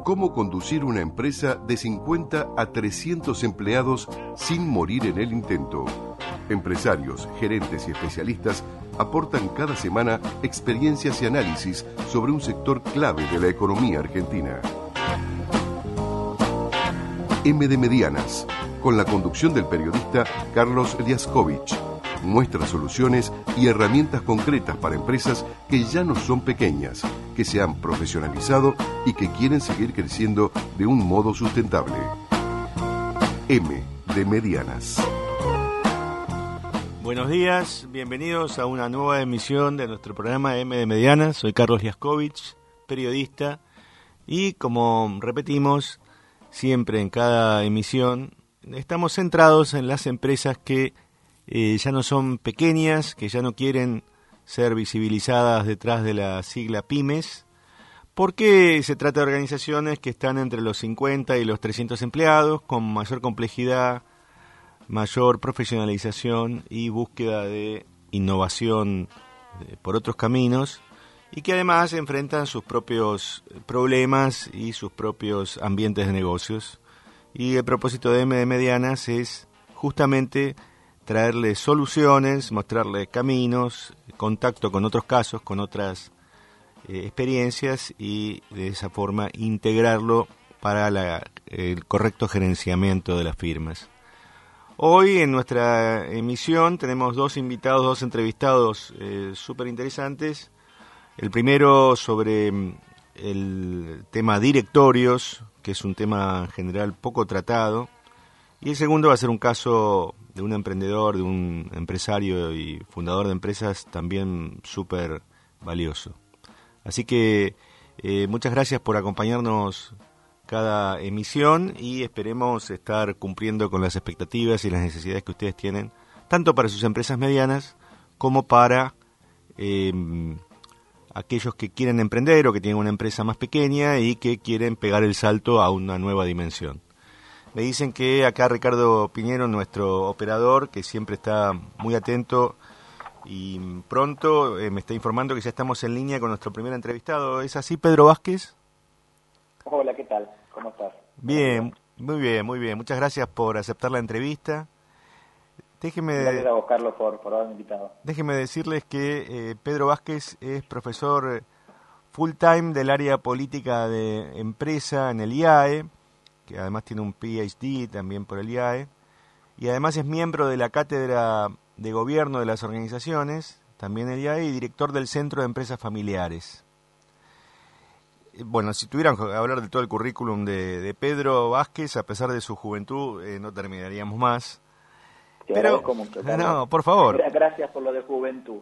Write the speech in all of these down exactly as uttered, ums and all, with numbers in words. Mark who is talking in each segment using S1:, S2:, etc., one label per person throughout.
S1: Cómo conducir una empresa de cincuenta a trescientos empleados sin morir en el intento. Empresarios, gerentes y especialistas aportan cada semana experiencias y análisis sobre un sector clave de la economía argentina. M de Medianas, con la conducción del periodista Carlos Liaskovich, muestra soluciones y herramientas concretas para empresas que ya no son pequeñas, que se han profesionalizado y que quieren seguir creciendo de un modo sustentable. M de Medianas.
S2: Buenos días, bienvenidos a una nueva emisión de nuestro programa M de Medianas. Soy Carlos Liaskovich, periodista, y como repetimos siempre en cada emisión, estamos centrados en las empresas que eh, ya no son pequeñas, que ya no quieren ser visibilizadas detrás de la sigla pymes, porque se trata de organizaciones que están entre los cincuenta y los trescientos empleados, con mayor complejidad, mayor profesionalización y búsqueda de innovación eh, por otros caminos, y que además enfrentan sus propios problemas y sus propios ambientes de negocios. Y el propósito de M de Medianas es justamente traerles soluciones, mostrarles caminos, contacto con otros casos, con otras eh, experiencias, y de esa forma integrarlo para la, el correcto gerenciamiento de las firmas. Hoy en nuestra emisión tenemos dos invitados, dos entrevistados eh, súper interesantes. El primero sobre el tema directorios, que es un tema en general poco tratado, y el segundo va a ser un caso de un emprendedor, de un empresario y fundador de empresas también súper valioso. Así que eh, muchas gracias por acompañarnos cada emisión y esperemos estar cumpliendo con las expectativas y las necesidades que ustedes tienen, tanto para sus empresas medianas como para eh, aquellos que quieren emprender o que tienen una empresa más pequeña y que quieren pegar el salto a una nueva dimensión. Me dicen que acá Ricardo Piñero, nuestro operador, que siempre está muy atento y pronto eh, me está informando que ya estamos en línea con nuestro primer entrevistado. ¿Es así, Pedro Vázquez?
S3: Hola, ¿qué tal? ¿Cómo estás?
S2: Bien, muy bien, muy bien. Muchas gracias por aceptar la entrevista. Déjeme,
S3: gracias a vos, Carlos, por, por haberme invitado.
S2: Déjeme decirles que eh, Pedro Vázquez es profesor full time del área política de empresa en el I A E, que además tiene un P H D también por el I A E, y además es miembro de la Cátedra de Gobierno de las Organizaciones, también el I A E, y director del Centro de Empresas Familiares. Bueno, si tuvieran que hablar de todo el currículum de, de Pedro Vázquez, a pesar de su juventud, eh, no terminaríamos más.
S3: Te
S2: Pero,
S3: mucho,
S2: no, por favor.
S3: Gracias por lo de juventud.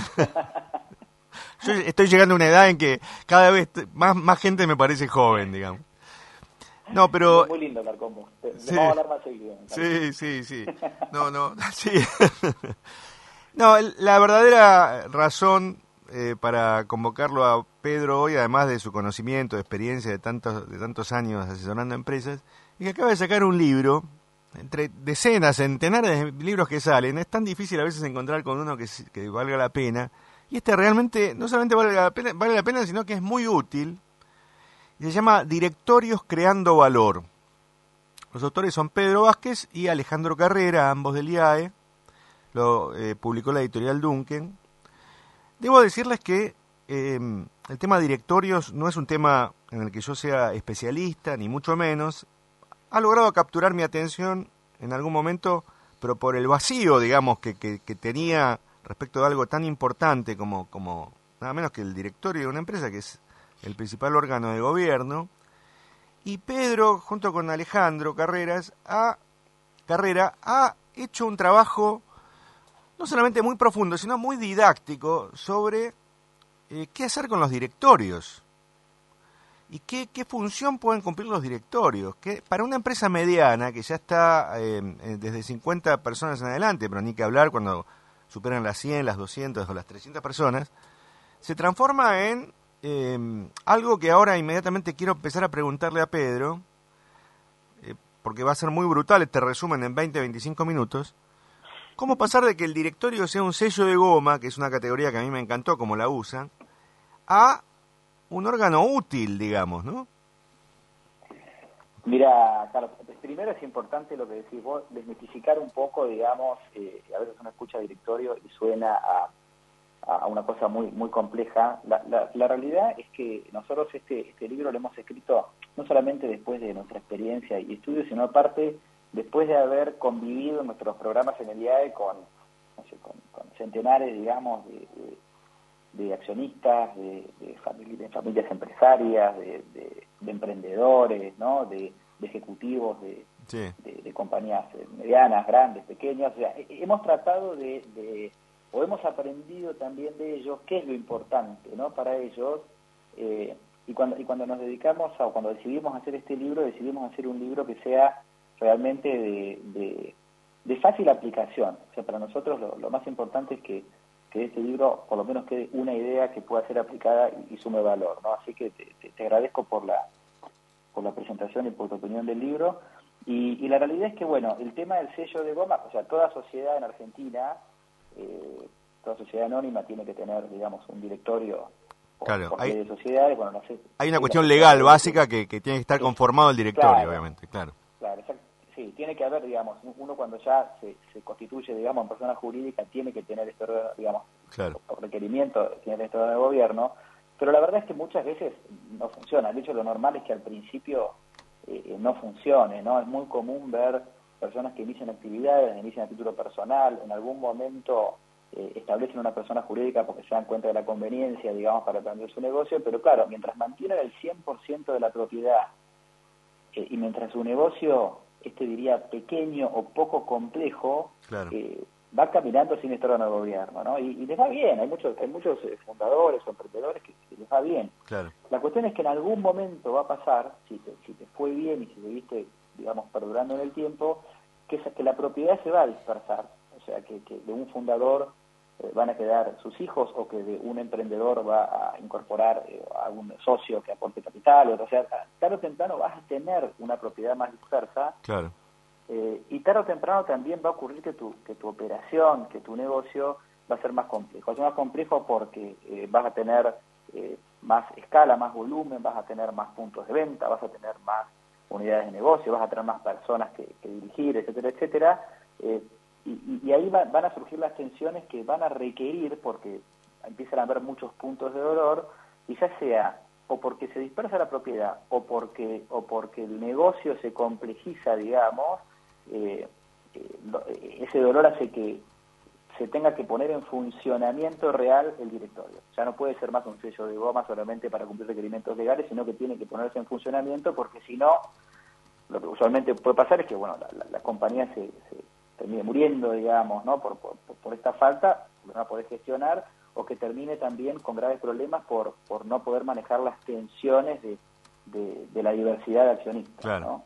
S2: Yo estoy llegando a una edad en que cada vez más, más gente me parece joven, digamos. No, pero...
S3: Es muy lindo hablar con vos.
S2: Sí.
S3: Vamos a hablar más seguido.
S2: Sí, sí, sí. No, no, sí. No, la verdadera razón eh, para convocarlo a Pedro hoy, además de su conocimiento, de experiencia de tantos, de tantos años asesorando empresas, es que acaba de sacar un libro, entre decenas, centenares de libros que salen. Es tan difícil a veces encontrar con uno que, que valga la pena. Y este realmente no solamente vale la pena, vale la pena, sino que es muy útil. Se llama Directorios Creando Valor. Los autores son Pedro Vázquez y Alejandro Carrera, ambos del I A E. Lo eh, publicó la editorial Duncan. Debo decirles que eh, el tema directorios no es un tema en el que yo sea especialista, ni mucho menos. Ha logrado capturar mi atención en algún momento, pero por el vacío, digamos, que, que, que tenía respecto de algo tan importante como, como nada menos que el directorio de una empresa, que es el principal órgano de gobierno. Y Pedro, junto con Alejandro Carreras, ha, Carrera, ha hecho un trabajo no solamente muy profundo, sino muy didáctico sobre eh, qué hacer con los directorios y qué, qué función pueden cumplir los directorios. Que para una empresa mediana, que ya está eh, desde cincuenta personas en adelante, pero ni que hablar cuando superan las cien, las doscientas o las trescientas personas, se transforma en Eh, algo que ahora inmediatamente quiero empezar a preguntarle a Pedro, eh, porque va a ser muy brutal este resumen en veinte a veinticinco minutos. ¿Cómo pasar de que el directorio sea un sello de goma, que es una categoría que a mí me encantó como la usan, a un órgano útil, digamos, ¿no?
S3: Mira, Carlos, primero es importante lo que decís vos, desmitificar un poco, digamos, eh, a veces uno escucha directorio y suena a, a una cosa muy muy compleja. La, la, la realidad es que nosotros este, este libro lo hemos escrito no solamente después de nuestra experiencia y estudios, sino aparte después de haber convivido en nuestros programas en el I A E con, no sé, con, con centenares, digamos, de, de, de accionistas, de, de, famili de familias empresarias, de, de, de emprendedores, ¿no? de, de ejecutivos de, sí. de, de compañías medianas, grandes, pequeñas. O sea, hemos tratado de, de, o hemos aprendido también de ellos qué es lo importante, ¿no? Para ellos. Eh, y cuando y cuando nos dedicamos a, o cuando decidimos hacer este libro, decidimos hacer un libro que sea realmente de, de, de fácil aplicación. O sea, para nosotros lo, lo más importante es que que este libro por lo menos quede una idea que pueda ser aplicada y, y sume valor, ¿no? Así que te, te, te agradezco por la por la presentación y por tu opinión del libro. Y, y la realidad es que, bueno, el tema del sello de goma, o sea, toda sociedad en Argentina, eh, toda sociedad anónima tiene que tener, digamos, un directorio por,
S2: claro,
S3: por
S2: hay,
S3: de sociedades. Bueno, no sé,
S2: hay una cuestión legal básica que, que tiene que estar conformado el directorio, claro, obviamente, claro.
S3: Claro, exacto. Sí, tiene que haber, digamos, uno cuando ya se, se constituye, digamos, en persona jurídica, tiene que tener este órgano, digamos,
S2: claro,
S3: por requerimiento, tiene este órgano de gobierno, pero la verdad es que muchas veces no funciona. De hecho, lo normal es que al principio eh, no funcione, ¿no? Es muy común ver personas que inician actividades, inician a título personal, en algún momento eh, establecen una persona jurídica porque se dan cuenta de la conveniencia, digamos, para aprender su negocio, pero claro, mientras mantienen el cien por ciento de la propiedad eh, y mientras su negocio, este diría pequeño o poco complejo,
S2: claro,
S3: eh, va caminando sin estar en el gobierno, ¿no? Y, y les va bien, hay muchos hay muchos eh, fundadores o emprendedores que, que les va bien.
S2: Claro.
S3: La cuestión es que en algún momento va a pasar, si te, si te fue bien y si seguiste, digamos, perdurando en el tiempo, que, que la propiedad se va a dispersar, o sea, que, que de un fundador eh, van a quedar sus hijos o que de un emprendedor va a incorporar eh, a un socio que aporte capital, o sea, tarde o temprano vas a tener una propiedad más dispersa.
S2: Claro.
S3: Eh, y tarde o temprano también va a ocurrir que tu, que tu operación, que tu negocio va a ser más complejo. Va a ser más complejo porque eh, vas a tener eh, más escala, más volumen, vas a tener más puntos de venta, vas a tener más unidades de negocio, vas a tener más personas que, que dirigir, etcétera, etcétera. Eh, y, y ahí va, van a surgir las tensiones que van a requerir, porque empiezan a haber muchos puntos de dolor, y ya sea o porque se dispersa la propiedad o porque, o porque el negocio se complejiza, digamos, Eh, eh, ese dolor hace que se tenga que poner en funcionamiento real el directorio. Ya no puede ser más un sello de goma solamente para cumplir requerimientos legales, sino que tiene que ponerse en funcionamiento, porque si no, lo que usualmente puede pasar es que bueno, la, la, la compañía se, se termine muriendo, digamos, ¿no? por, por, por esta falta, no va a poder gestionar, o que termine también con graves problemas por, por no poder manejar las tensiones de, de, de la diversidad de accionistas.
S2: Claro.
S3: ¿No?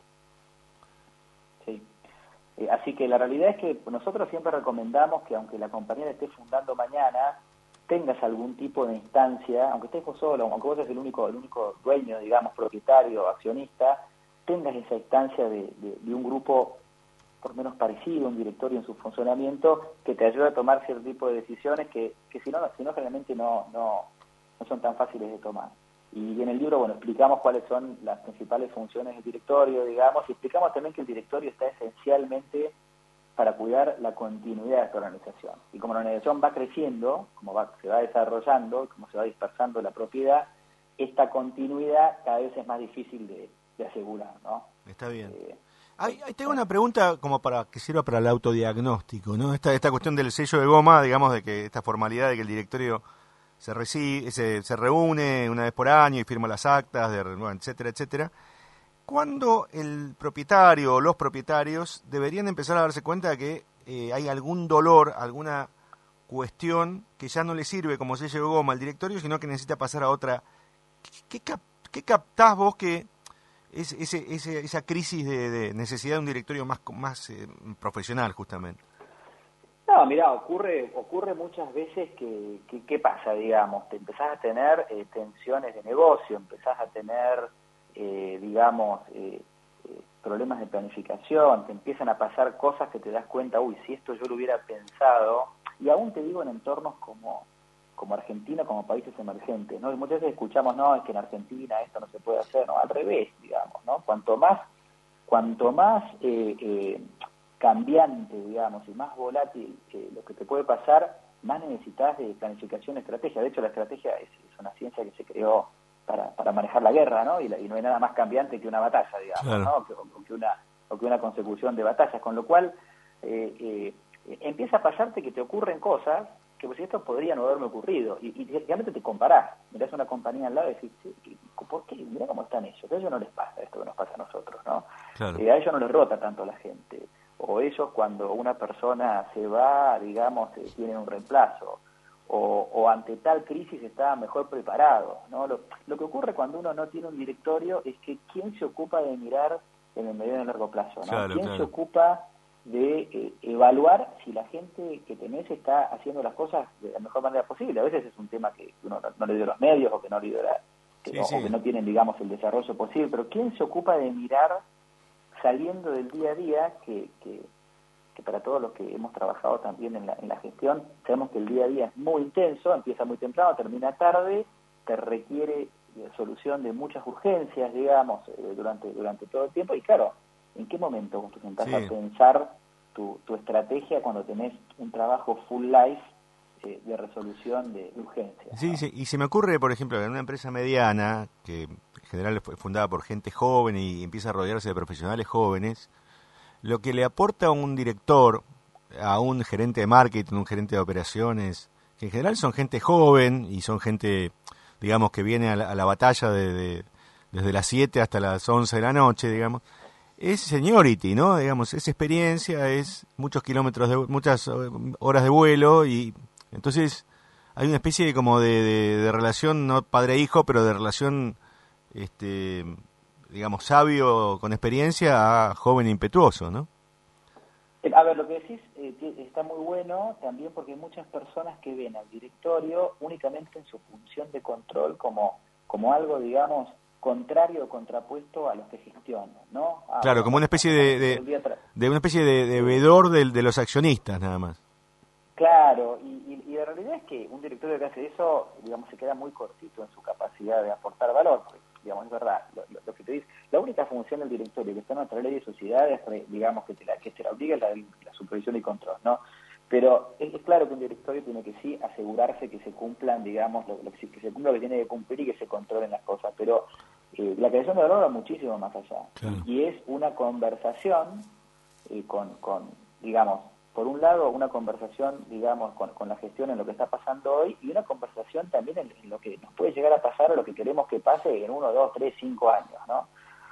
S3: Sí. Eh, así que la realidad es que nosotros siempre recomendamos que aunque la compañía esté fundando mañana, tengas algún tipo de instancia, aunque estés vos solo, aunque vos seas el único, el único dueño, digamos, propietario, accionista, tengas esa instancia de, de, de un grupo por lo menos parecido, un directorio en su funcionamiento, que te ayude a tomar cierto tipo de decisiones que, que si no, si no realmente no, no, no son tan fáciles de tomar. Y en el libro, bueno, explicamos cuáles son las principales funciones del directorio, digamos, y explicamos también que el directorio está esencialmente para cuidar la continuidad de esta organización. Y como la organización va creciendo, como va, se va desarrollando, como se va dispersando la propiedad, esta continuidad cada vez es más difícil de, de asegurar, ¿no?
S2: Está bien.
S3: Eh,
S2: Ahí, ahí tengo una pregunta como para que sirva para el autodiagnóstico, ¿no? Esta, esta cuestión del sello de goma, digamos, de que esta formalidad de que el directorio se recibe, se, se reúne una vez por año y firma las actas, de, bueno, etcétera, etcétera. ¿Cuándo el propietario o los propietarios deberían empezar a darse cuenta de que eh, hay algún dolor, alguna cuestión que ya no le sirve como sello de goma al directorio, sino que necesita pasar a otra? ¿Qué, cap, qué captás vos que es ese, ese, esa crisis de, de necesidad de un directorio más, más eh, profesional, justamente?
S3: No, mirá, ocurre ocurre muchas veces que, que ¿qué pasa, digamos? Te empezás a tener eh, tensiones de negocio, empezás a tener, eh, digamos, eh, eh, problemas de planificación, te empiezan a pasar cosas que te das cuenta, uy, si esto yo lo hubiera pensado, y aún te digo en entornos como, como Argentina, como países emergentes, ¿no? Y muchas veces escuchamos, no, es que en Argentina esto no se puede hacer, no, al revés, digamos, ¿no? Cuanto más cuanto más eh, eh, cambiante, digamos, y más volátil eh, lo que te puede pasar, más necesitas de planificación, estrategia. De hecho, la estrategia es, es una ciencia que se creó para, para manejar la guerra, ¿no? Y, la, y no hay nada más cambiante que una batalla, digamos, claro. ¿no? O que, o, que una, o que una consecución de batallas, con lo cual eh, eh, empieza a pasarte que te ocurren cosas que pues esto podría no haberme ocurrido, y, y realmente te comparás, mirás a una compañía al lado y decís, ¿por qué? Mirá cómo están ellos, a ellos no les pasa esto que nos pasa a nosotros, ¿no? Claro. Eh, a ellos no les rota tanto la gente, o ellos cuando una persona se va, digamos, eh, tienen un reemplazo, o, o ante tal crisis está mejor preparado, ¿no? Lo, lo que ocurre cuando uno no tiene un directorio es que ¿quién se ocupa de mirar en el mediano y largo plazo, ¿no? Claro, ¿Quién claro. se ocupa de eh, evaluar si la gente que tenés está haciendo las cosas de la mejor manera posible? A veces es un tema que uno no, no le dio los medios o que no le dio la, que, sí, no, sí. o que no tienen, digamos, el desarrollo posible, pero ¿quién se ocupa de mirar saliendo del día a día que, que, que para todos los que hemos trabajado también en la, en la gestión, sabemos que el día a día es muy intenso, empieza muy temprano, termina tarde, te requiere solución de muchas urgencias, digamos, eh, durante, durante todo el tiempo, y claro, ¿en qué momento vos te sentás sí. a pensar tu, tu estrategia cuando tenés un trabajo full life eh, de resolución de urgencias?
S2: Sí,
S3: ¿no?
S2: sí, y se me ocurre, por ejemplo, en una empresa mediana, que en general fue fundada por gente joven y empieza a rodearse de profesionales jóvenes, lo que le aporta a un director, a un gerente de marketing, un gerente de operaciones, que en general son gente joven y son gente, digamos, que viene a la, a la batalla de, de, desde las siete hasta las once de la noche, digamos, es seniority, ¿no? Digamos, es experiencia, es muchos kilómetros, de muchas horas de vuelo, y entonces hay una especie de, como de, de, de relación, no padre-hijo, pero de relación, este, digamos, sabio con experiencia a joven impetuoso, ¿no?
S3: A ver, lo que decís eh, está muy bueno también porque hay muchas personas que ven al directorio únicamente en su función de control como, como algo, digamos, contrario o contrapuesto a los que gestionan, ¿no? Ah,
S2: claro,
S3: bueno,
S2: como una especie de, de, de una especie de, de vedor de, de los accionistas, nada más.
S3: Claro, y, y, y la realidad es que un directorio que hace eso, digamos, se queda muy cortito en su capacidad de aportar valor, porque, digamos, es verdad, lo, lo, lo que te dice, la única función del directorio que está en nuestra ley de sociedades, digamos, que te la, que te la obliga es la, la supervisión y control, ¿no? Pero es, es claro que un directorio tiene que sí asegurarse que se cumplan, digamos, lo, lo que, que se cumpla lo que tiene que cumplir y que se controlen las cosas, pero eh, la creación de valor va muchísimo más allá, claro. y, y es una conversación eh, con, con, digamos, por un lado, una conversación, digamos, con, con la gestión en lo que está pasando hoy, y una conversación también en, en lo que nos puede llegar a pasar o lo que queremos que pase en uno, dos, tres, cinco años, ¿no?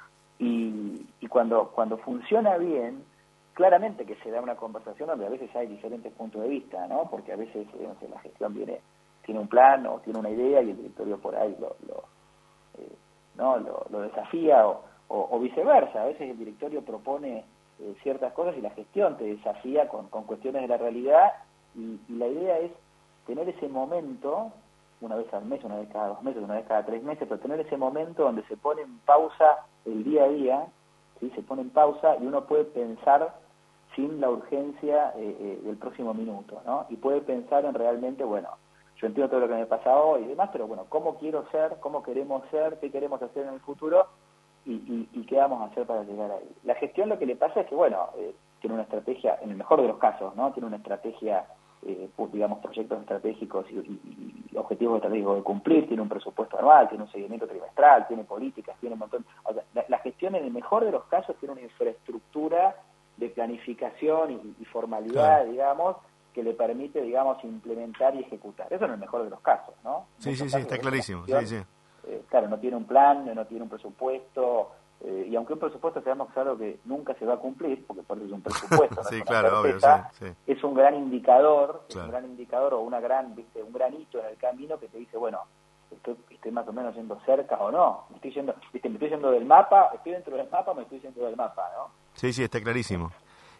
S3: Y, y cuando, cuando funciona bien, claramente que se da una conversación donde a veces hay diferentes puntos de vista, ¿no? Porque a veces, no sé, la gestión viene, tiene un plan o tiene una idea y el directorio por ahí lo, lo, eh, ¿no? lo, lo desafía o, o, o viceversa. A veces el directorio propone Eh, ciertas cosas y la gestión te desafía con, con cuestiones de la realidad, y, y la idea es tener ese momento, una vez al mes, una vez cada dos meses, una vez cada tres meses, pero tener ese momento donde se pone en pausa el día a día, ¿sí? Se pone en pausa y uno puede pensar sin la urgencia eh, eh, del próximo minuto, ¿no? Y puede pensar en realmente, bueno, yo entiendo todo lo que me pasa hoy y demás, pero bueno, ¿cómo quiero ser? ¿Cómo queremos ser? ¿Qué queremos hacer en el futuro? Y, y, y qué vamos a hacer para llegar ahí. La gestión lo que le pasa es que, bueno, eh, tiene una estrategia, en el mejor de los casos, ¿no? Tiene una estrategia, eh, digamos, proyectos estratégicos y, y, y objetivos estratégicos de cumplir, tiene un presupuesto anual, tiene un seguimiento trimestral, tiene políticas, tiene un montón... O sea, la, la gestión en el mejor de los casos tiene una infraestructura de planificación y, y formalidad, claro. digamos, que le permite, digamos, implementar y ejecutar. Eso en el mejor de los casos, ¿no?
S2: Sí, sí, sí, está clarísimo, sí, sí.
S3: Eh, claro, no tiene un plan, no tiene un presupuesto, eh, y aunque un presupuesto sabemos que es algo que nunca se va a cumplir, porque por eso es un presupuesto, no
S2: sí,
S3: es una
S2: claro,
S3: certeza,
S2: obvio, sí, sí.
S3: es un gran indicador,
S2: claro.
S3: es un gran indicador o una gran, viste, un gran hito en el camino que te dice, bueno, estoy, estoy más o menos yendo cerca o no, me estoy yendo, viste, me estoy yendo del mapa, estoy dentro del mapa, me estoy yendo del mapa, ¿no?
S2: Sí, sí, está clarísimo.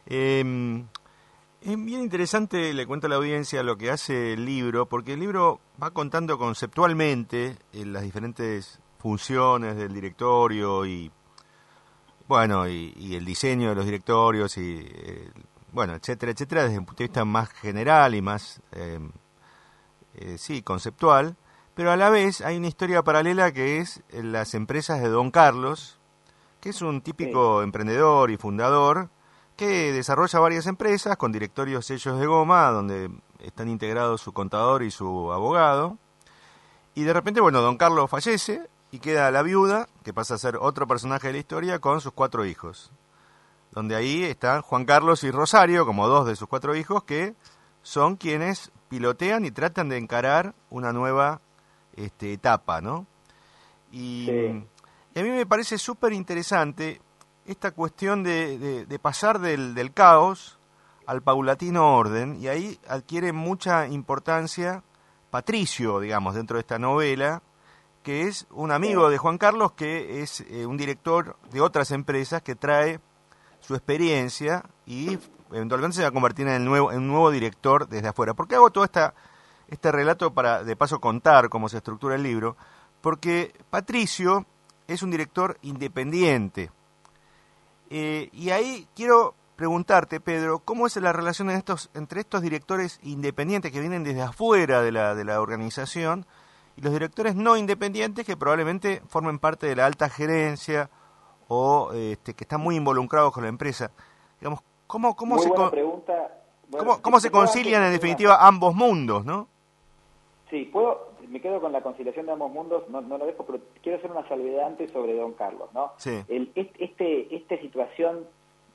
S2: Eh, Es bien interesante, le cuento a la audiencia lo que hace el libro, porque el libro va contando conceptualmente eh, las diferentes funciones del directorio y, bueno, y, y el diseño de los directorios y, eh, bueno, etcétera, etcétera, desde un punto de vista más general y más, eh, eh, sí, conceptual, pero a la vez hay una historia paralela que es las empresas de Don Carlos, que es un típico sí. emprendedor y fundador que desarrolla varias empresas con directorios sellos de goma, donde están integrados su contador y su abogado. Y de repente, bueno, don Carlos fallece y queda la viuda, que pasa a ser otro personaje de la historia, con sus cuatro hijos. Donde ahí están Juan Carlos y Rosario, como dos de sus cuatro hijos, que son quienes pilotean y tratan de encarar una nueva este, etapa, ¿no? Y,
S3: sí.
S2: y a mí me parece súper interesante esta cuestión de, de, de pasar del, del caos al paulatino orden, y ahí adquiere mucha importancia Patricio, digamos, dentro de esta novela, que es un amigo de Juan Carlos, que es eh, un director de otras empresas que trae su experiencia y eventualmente se va a convertir en el nuevo en un nuevo director desde afuera. ¿Por qué hago todo esta, este relato para de paso contar cómo se estructura el libro? Porque Patricio es un director independiente. Eh, y ahí quiero preguntarte, Pedro, ¿cómo es la relación en estos, entre estos directores independientes que vienen desde afuera de la, de la organización y los directores no independientes que probablemente formen parte de la alta gerencia o este, que están muy involucrados con la empresa? Digamos, ¿cómo, cómo
S3: muy
S2: se
S3: buena
S2: con...
S3: pregunta. Bueno,
S2: ¿Cómo, cómo se concilian en definitiva ambos mundos, no?
S3: Sí, puedo, me quedo con la conciliación de ambos mundos, no, no lo dejo, pero quiero hacer una salvedad antes sobre don Carlos, ¿no?
S2: Sí.
S3: El, este, esta situación,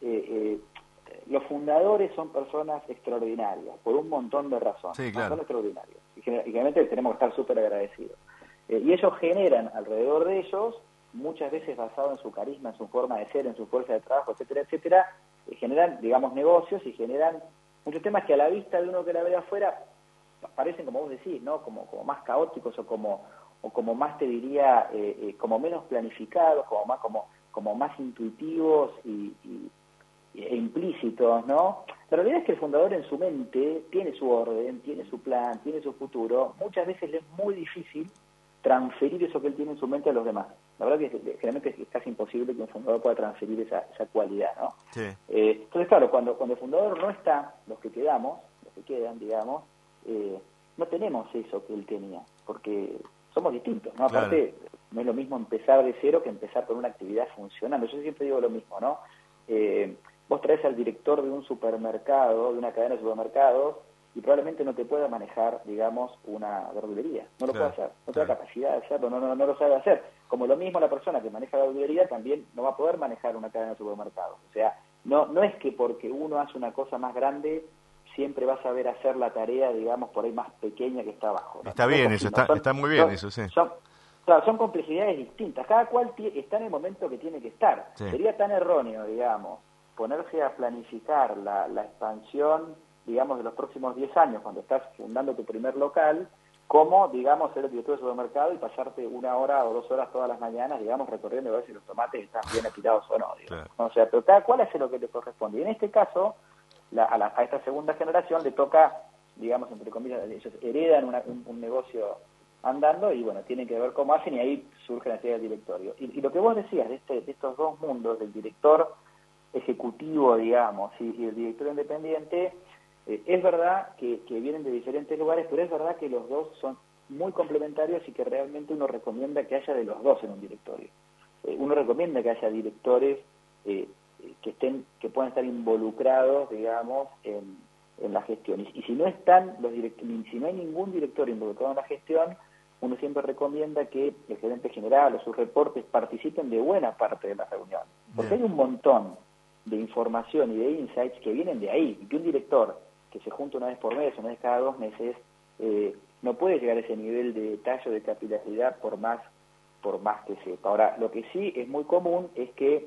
S3: eh, eh, los fundadores son personas extraordinarias, por un montón de razones,
S2: sí, claro.
S3: Son extraordinarios, y generalmente tenemos que estar súper agradecidos. Eh, y ellos generan alrededor de ellos, muchas veces basado en su carisma, en su forma de ser, en su fuerza de trabajo, etcétera, etcétera, eh, generan, digamos, negocios y generan muchos temas que a la vista de uno que la ve afuera parecen, como vos decís, ¿no? Como, como más caóticos o como, o como más, te diría, eh, eh, como menos planificados, como más, como, como más intuitivos y, y, e implícitos, ¿no? La realidad es que el fundador en su mente tiene su orden, tiene su plan, tiene su futuro. Muchas veces le es muy difícil transferir eso que él tiene en su mente a los demás. La verdad que generalmente es casi imposible que un fundador pueda transferir esa, esa cualidad, ¿no?
S2: Sí.
S3: Eh, entonces, claro, cuando, cuando el fundador no está, los que quedamos, los que quedan, digamos, eh, no tenemos eso que él tenía, porque somos distintos, ¿no?
S2: Claro.
S3: Aparte, no es lo mismo empezar de cero que empezar con una actividad funcionando. Yo siempre digo lo mismo, ¿no? Eh, vos traes al director de un supermercado, de una cadena de supermercados, y probablemente no te pueda manejar, digamos, una verdulería. No lo
S2: Claro,
S3: puede hacer, no
S2: claro.
S3: tiene capacidad de hacerlo, no, no, no lo sabe hacer. Como lo mismo la persona que maneja la verdulería también no va a poder manejar una cadena de supermercados. O sea, no, no es que porque uno hace una cosa más grande siempre va a saber hacer la tarea, digamos, por ahí más pequeña que está abajo, ¿no?
S2: Está
S3: No es
S2: bien
S3: así,
S2: eso,
S3: ¿no?
S2: está,
S3: Son-
S2: está muy bien
S3: son-
S2: eso, sí.
S3: son- claro, son complejidades distintas, cada cual tie- está en el momento que tiene que estar.
S2: Sí.
S3: Sería tan erróneo, digamos, ponerse a planificar la, la expansión, digamos, de los próximos diez años, cuando estás fundando tu primer local, como, digamos, ser el director de supermercado y pasarte una hora o dos horas todas las mañanas, digamos, recorriendo a ver si los tomates están bien apilados o no, digamos.
S2: Claro.
S3: O sea, pero cada cual hace lo que le corresponde. Y en este caso, la- a, la- a esta segunda generación le toca, digamos, entre comillas, ellos heredan una- un, un negocio andando y, bueno, tienen que ver cómo hacen y ahí surge la idea del directorio. Y, y lo que vos decías de, este, de estos dos mundos, del director ejecutivo, digamos, y, y el director independiente, eh, es verdad que, que vienen de diferentes lugares, pero es verdad que los dos son muy complementarios y que realmente uno recomienda que haya de los dos en un directorio. Eh, uno recomienda que haya directores eh, que estén, que puedan estar involucrados, digamos, en, en la gestión. Y, y si no están los direct- si no hay ningún director involucrado en la gestión, uno siempre recomienda que el gerente general o sus reportes participen de buena parte de la reunión. Porque
S2: Bien.
S3: hay un montón de información y de insights que vienen de ahí, y que un director que se junta una vez por mes, una vez cada dos meses, eh, no puede llegar a ese nivel de detalle o de capilaridad por más, por más que sepa. Ahora, lo que sí es muy común es que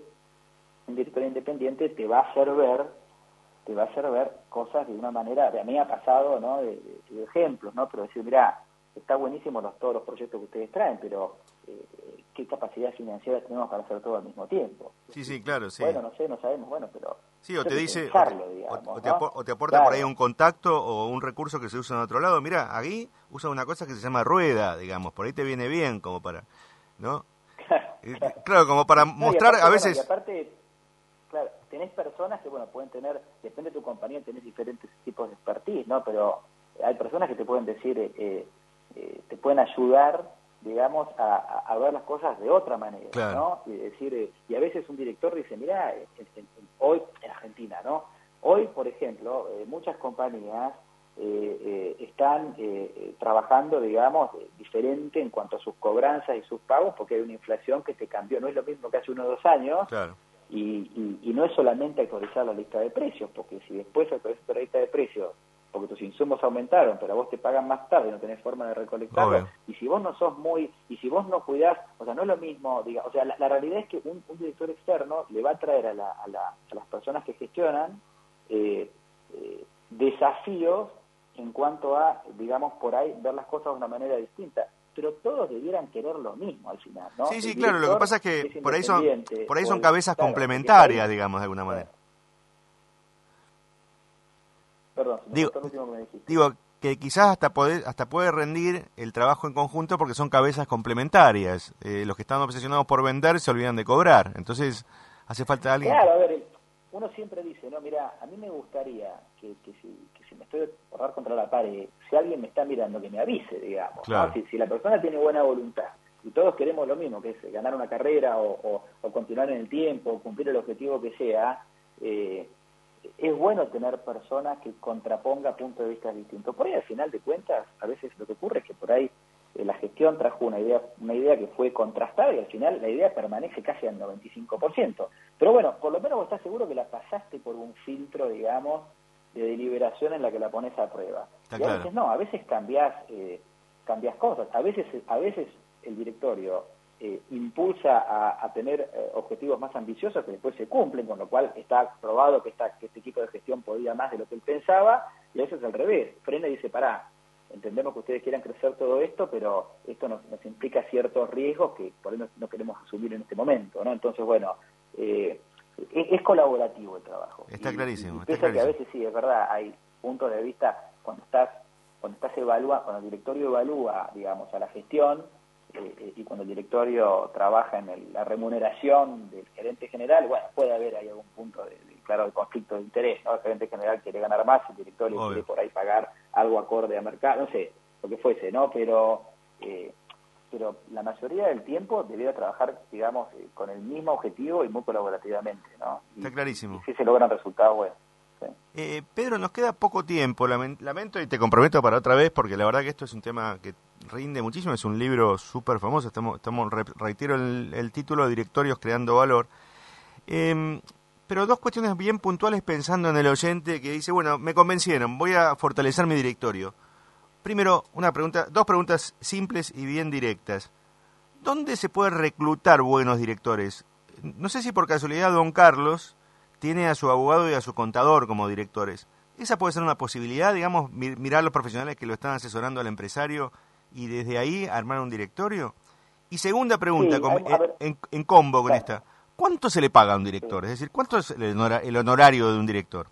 S3: un director independiente te va a hacer ver, te va a hacer ver cosas de una manera, a mí me ha pasado, ¿no?, de, de- de ejemplos, ¿no?, pero decir, mira, está buenísimo los, todos los proyectos que ustedes traen, pero eh, ¿qué capacidad financiera tenemos para hacer todo al mismo tiempo?
S2: Sí, sí, claro, sí.
S3: Bueno, no sé, no sabemos, bueno, pero...
S2: Sí, o te
S3: hay que
S2: dice, o te,
S3: pensarlo,
S2: o-
S3: digamos,
S2: o te
S3: ¿no?
S2: apo- o te aporta por
S3: Claro.
S2: ahí un contacto o un recurso que se usa en otro lado. Mira, ahí usa una cosa que se llama rueda, digamos, por ahí te viene bien como para, ¿no? Eh, Claro, como para
S3: No, y
S2: mostrar
S3: aparte,
S2: a
S3: bueno, y
S2: veces...
S3: aparte, claro, tenés personas que, bueno, pueden tener, depende de tu compañía, tenés diferentes tipos de expertise, ¿no? Pero hay personas que te pueden decir, eh, eh, te pueden ayudar digamos, a, a, a ver las cosas de otra manera,
S2: claro.
S3: ¿no? Y decir, eh, y a veces un director dice, mirá, en, en, en, hoy en Argentina, ¿no? Hoy, por ejemplo, eh, muchas compañías eh, eh, están eh, trabajando, digamos, diferente en cuanto a sus cobranzas y sus pagos, porque hay una inflación que te cambió, no es lo mismo que hace uno o dos años,
S2: claro.
S3: y, y, y no es solamente actualizar la lista de precios, porque si después actualizas la lista de precios porque tus insumos aumentaron, pero a vos te pagan más tarde y no tenés forma de recolectarlo,
S2: Obvio.
S3: y si vos no sos muy, y si vos no cuidás, o sea, no es lo mismo, diga, o sea, la, la realidad es que un, un director externo le va a traer a, la, a, la, a las personas que gestionan eh, eh, desafíos en cuanto a, digamos, por ahí, ver las cosas de una manera distinta, pero todos debieran querer lo mismo al final, ¿no?
S2: Sí, sí,
S3: El
S2: claro, lo que pasa es que
S3: es
S2: por ahí son, por ahí son
S3: el,
S2: cabezas
S3: claro,
S2: complementarias,
S3: ahí,
S2: digamos, de alguna manera.
S3: Claro. Perdón, se me
S2: Digo,
S3: faltó lo último que me dijiste.
S2: digo que quizás hasta puede, hasta puede rendir el trabajo en conjunto porque son cabezas complementarias. Eh, los que están obsesionados por vender se olvidan de cobrar. Entonces, hace falta alguien...
S3: Claro, a ver, uno siempre dice, no, mira, a mí me gustaría que, que, si, que si me estoy por dar contra la pared, si alguien me está mirando, que me avise, digamos.
S2: Claro.
S3: ¿no? Si, si la persona tiene buena voluntad y todos queremos lo mismo, que es ganar una carrera o, o, o continuar en el tiempo, cumplir el objetivo que sea, eh, es bueno tener personas que contrapongan puntos de vista distintos. Por ahí, al final de cuentas, a veces lo que ocurre es que por ahí eh, la gestión trajo una idea una idea que fue contrastada y al final la idea permanece casi al noventa y cinco por ciento. Pero bueno, por lo menos vos estás seguro que la pasaste por un filtro, digamos, de deliberación en la que la pones a prueba.
S2: Está
S3: y a
S2: claro.
S3: veces no, a veces cambiás, eh, cambiás cosas. A veces, a veces el directorio Eh, impulsa a, a tener eh, objetivos más ambiciosos que después se cumplen, con lo cual está probado que, está, que este equipo de gestión podía más de lo que él pensaba, y a veces al revés, frena y dice, pará, entendemos que ustedes quieran crecer todo esto, pero esto nos, nos implica ciertos riesgos que por ahí no, no queremos asumir en este momento, ¿no? Entonces, bueno, eh, es, es colaborativo el trabajo.
S2: Está
S3: y,
S2: clarísimo.
S3: Y, y
S2: está
S3: pese
S2: clarísimo.
S3: a que a veces sí, es verdad, hay puntos de vista, cuando estás, cuando estás evalua, cuando el directorio evalúa, digamos, a la gestión, Eh, y cuando el directorio trabaja en el, la remuneración del gerente general, bueno, puede haber ahí algún punto de, de claro, de conflicto de interés, ¿no? El gerente general quiere ganar más, el directorio
S2: Obvio.
S3: quiere por ahí pagar algo acorde a mercado, no sé, lo que fuese, ¿no? Pero eh, pero la mayoría del tiempo debiera trabajar, digamos, eh, con el mismo objetivo y muy colaborativamente, ¿no? Y,
S2: Está clarísimo.
S3: Y si se logran resultados buenos. Sí.
S2: Eh, Pedro, nos queda poco tiempo, lamento y te comprometo para otra vez, porque la verdad que esto es un tema que rinde muchísimo, es un libro súper famoso, estamos, estamos reitero el, el título, Directorios Creando Valor, eh, pero dos cuestiones bien puntuales pensando en el oyente que dice, bueno, me convencieron, voy a fortalecer mi directorio. Primero, una pregunta, dos preguntas simples y bien directas. ¿Dónde se puede reclutar buenos directores? No sé si por casualidad don Carlos tiene a su abogado y a su contador como directores. Esa puede ser una posibilidad, digamos, mirar los profesionales que lo están asesorando al empresario y desde ahí armar un directorio. Y segunda pregunta,
S3: Sí,
S2: con,
S3: a ver,
S2: en, en combo con
S3: claro.
S2: esta, ¿cuánto se le paga a un director?
S3: Sí.
S2: Es decir, ¿cuánto es el, honor, el honorario de un director?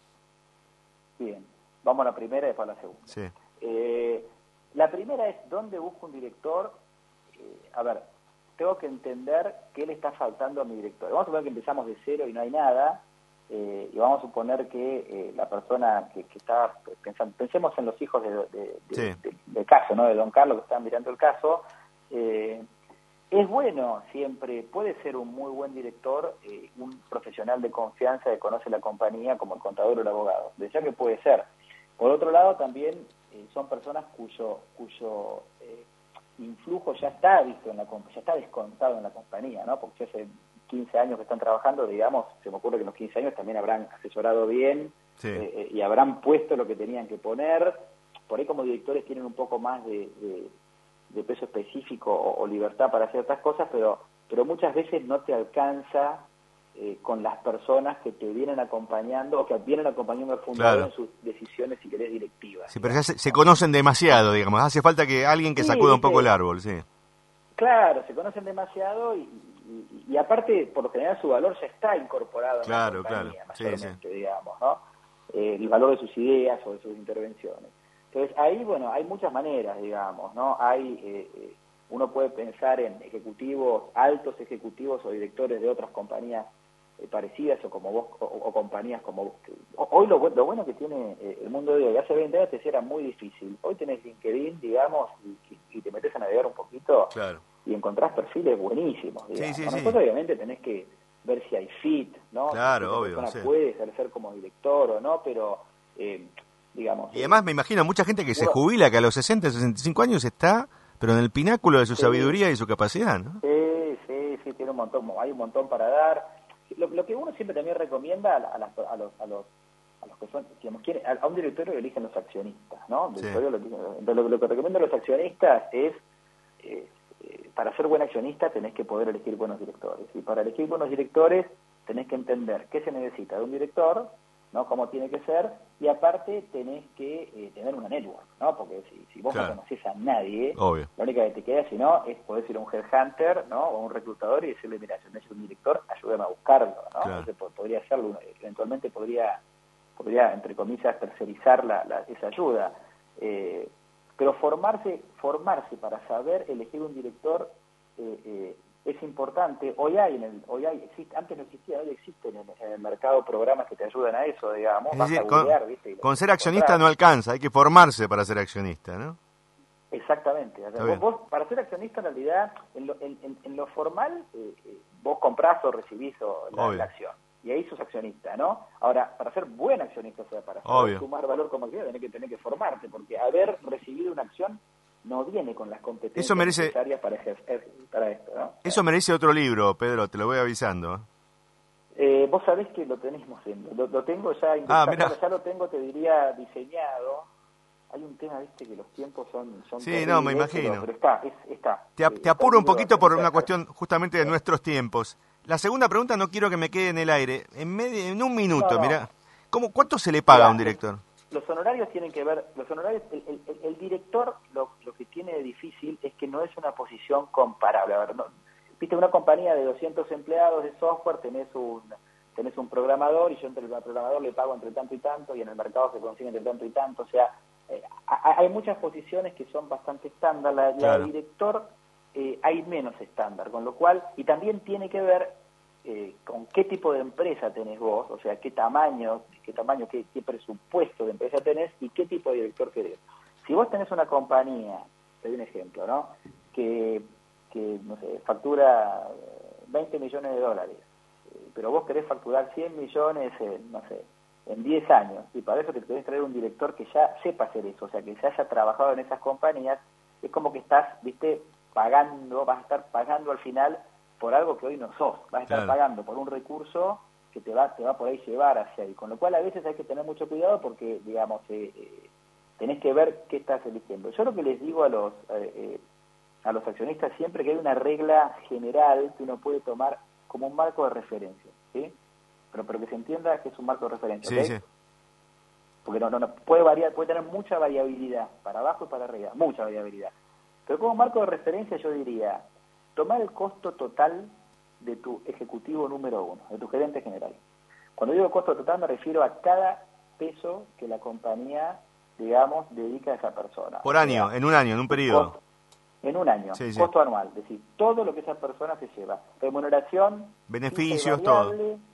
S3: Bien, vamos a la primera y después a la segunda.
S2: Sí.
S3: Eh, la primera es, ¿dónde busco un director? Eh, a ver, tengo que entender qué le está faltando a mi director. Vamos a suponer que empezamos de cero y no hay nada, eh, y vamos a suponer que eh, la persona que, que está pensando, pensemos en los hijos de, de, de,
S2: Sí.
S3: de, del caso, ¿no? De don Carlos, que están mirando el caso. eh, es bueno siempre, puede ser un muy buen director, eh, un profesional de confianza que conoce la compañía como el contador o el abogado. De ya que puede ser. Por otro lado, también eh, son personas cuyo cuyo eh, influjo ya está visto en la ya está descontado en la compañía, ¿no? Porque hace quince años que están trabajando, digamos, se me ocurre que en los quince años también habrán asesorado bien,
S2: Sí.
S3: eh, y habrán puesto lo que tenían que poner. Por ahí como directores tienen un poco más de, de, de peso específico o, o libertad para hacer otras cosas, pero pero muchas veces no te alcanza eh, con las personas que te vienen acompañando o que vienen acompañando al fundador
S2: Claro.
S3: en sus decisiones, si querés, directivas.
S2: Sí, pero ya se, se conocen demasiado, digamos. Hace falta que alguien que
S3: Sí,
S2: sacuda un
S3: viste.
S2: poco el árbol, sí.
S3: Claro, se conocen demasiado y, y, y aparte, por lo general, su valor ya está incorporado
S2: Claro,
S3: en la compañía,
S2: claro. Sí,
S3: mayormente, digamos, ¿no? Eh, el valor de sus ideas o de sus intervenciones. Entonces, ahí, bueno, hay muchas maneras, digamos, ¿no? Hay, eh, eh, uno puede pensar en ejecutivos, altos ejecutivos o directores de otras compañías eh, parecidas o como vos, o, o compañías como vos. Hoy lo, lo bueno que tiene eh, el mundo de hoy, hace veinte años te era muy difícil. Hoy tenés LinkedIn, digamos, y, y y te metes a navegar un poquito
S2: claro.
S3: y encontrás perfiles buenísimos, digamos.
S2: Sí, sí,
S3: Nosotros
S2: sí.
S3: obviamente tenés que ver si hay fit, ¿no?
S2: Claro,
S3: si la
S2: obvio,
S3: persona
S2: sí.
S3: puede ejercer como director o no, pero, eh, digamos...
S2: Y además me imagino mucha gente que se
S3: uno,
S2: jubila, que a los sesenta, sesenta y cinco años está, pero en el pináculo de su
S3: sí,
S2: sabiduría y su capacidad, ¿no?
S3: Sí, sí, sí, tiene un montón, hay un montón para dar. Lo, lo que uno siempre también recomienda a, la, a, los, a los a los que son, digamos, quieren, a, a un directorio lo eligen los accionistas, ¿no?
S2: Sí.
S3: Directorio lo, lo, lo que recomiendo a los accionistas es, eh, eh, para ser buen accionista tenés que poder elegir buenos directores, y para elegir buenos directores tenés que entender qué se necesita de un director, ¿no? Cómo tiene que ser, y aparte tenés que eh, tener una network, ¿no? Porque si, si vos
S2: Claro.
S3: no conocés a nadie,
S2: Obvio.
S3: la única que te queda, si no, es poder ir a un headhunter, ¿no? O a un reclutador y decirle, mira, yo necesito un director, ayúdame a buscarlo, ¿no?
S2: Claro.
S3: Ese podría hacerlo, eventualmente podría, podría entre comillas, tercerizar la, la, esa ayuda. Eh, pero formarse, formarse para saber elegir un director eh, eh, es importante. Hoy hay, en el, hoy hay, existe, antes no existía, hoy existen en, en el mercado programas que te ayudan a eso, digamos.
S2: Es
S3: Vas
S2: decir,
S3: a
S2: con,
S3: googlear, ¿viste? Y lo
S2: con ser
S3: encontrás.
S2: accionista no alcanza, hay que formarse para ser accionista, ¿no?
S3: Exactamente. O sea, vos, vos, para ser accionista, en realidad, en lo, en, en, en lo formal, eh, eh, vos comprás o recibís o la, la acción. Y ahí sos accionista, ¿no? Ahora, para ser buen accionista, o sea, para saber sumar valor como accionista, tenés que, tenés que formarte, porque haber recibido una acción no viene con las competencias
S2: eso merece,
S3: necesarias para ejercer para esto, ¿no?
S2: Eso merece otro libro, Pedro, te lo voy avisando.
S3: Eh, vos sabés que lo tenemos, en, lo, lo tengo ya
S2: ah,
S3: ya lo tengo, te diría, diseñado. Hay un tema, viste, que los tiempos son... son
S2: sí, no, me imagino.
S3: Pero, pero está, es, está.
S2: Te,
S3: eh,
S2: te apuro un poquito por
S3: está,
S2: una cuestión justamente de nuestros tiempos. La segunda pregunta no quiero que me quede en el aire. En medio, en un minuto, no, no. Mirá. ¿Cómo, ¿Cuánto se le paga Mirá, a un director?
S3: Los, los honorarios tienen que ver... los honorarios El, el, el, el director lo, lo que tiene de difícil es que no es una posición comparable. A ver, no, viste, una compañía de doscientos empleados de software, tenés un... tenés un programador y yo entre el programador le pago entre tanto y tanto y en el mercado se consigue entre tanto y tanto, o sea, eh, hay muchas posiciones que son bastante estándar, la, claro. la de director eh, hay menos estándar, con lo cual, y también tiene que ver eh, con qué tipo de empresa tenés vos, o sea, qué tamaño, qué tamaño, qué, qué presupuesto de empresa tenés y qué tipo de director querés. Si vos tenés una compañía, te doy un ejemplo, ¿no? Que, que no sé, factura veinte millones de dólares, pero vos querés facturar cien millones, en, no sé, en diez años, y para eso te querés traer un director que ya sepa hacer eso, o sea, que se haya trabajado en esas compañías, es como que estás, viste, pagando, vas a estar pagando al final por algo que hoy no sos, vas a estar claro. pagando por un recurso que te va te va a poder llevar hacia ahí, con lo cual a veces hay que tener mucho cuidado porque, digamos, eh, eh, tenés que ver qué estás eligiendo. Yo lo que les digo a los, eh, eh, a los accionistas siempre que hay una regla general que uno puede tomar como un marco de referencia, ¿sí? Pero, pero que se entienda que es un marco de referencia,
S2: sí,
S3: ¿okay?
S2: Sí.
S3: Porque no, no, no, puede variar, puede tener mucha variabilidad, para abajo y para arriba, mucha variabilidad. Pero como marco de referencia yo diría, tomar el costo total de tu ejecutivo número uno, de tu gerente general. Cuando digo costo total me refiero a cada peso que la compañía, digamos, dedica a esa persona.
S2: Por año, o sea, en un año, en un periodo.
S3: Costo, En un año, sí, sí. costo anual, es decir, todo lo que esa persona se lleva, remuneración,
S2: beneficios,
S3: variable, todo,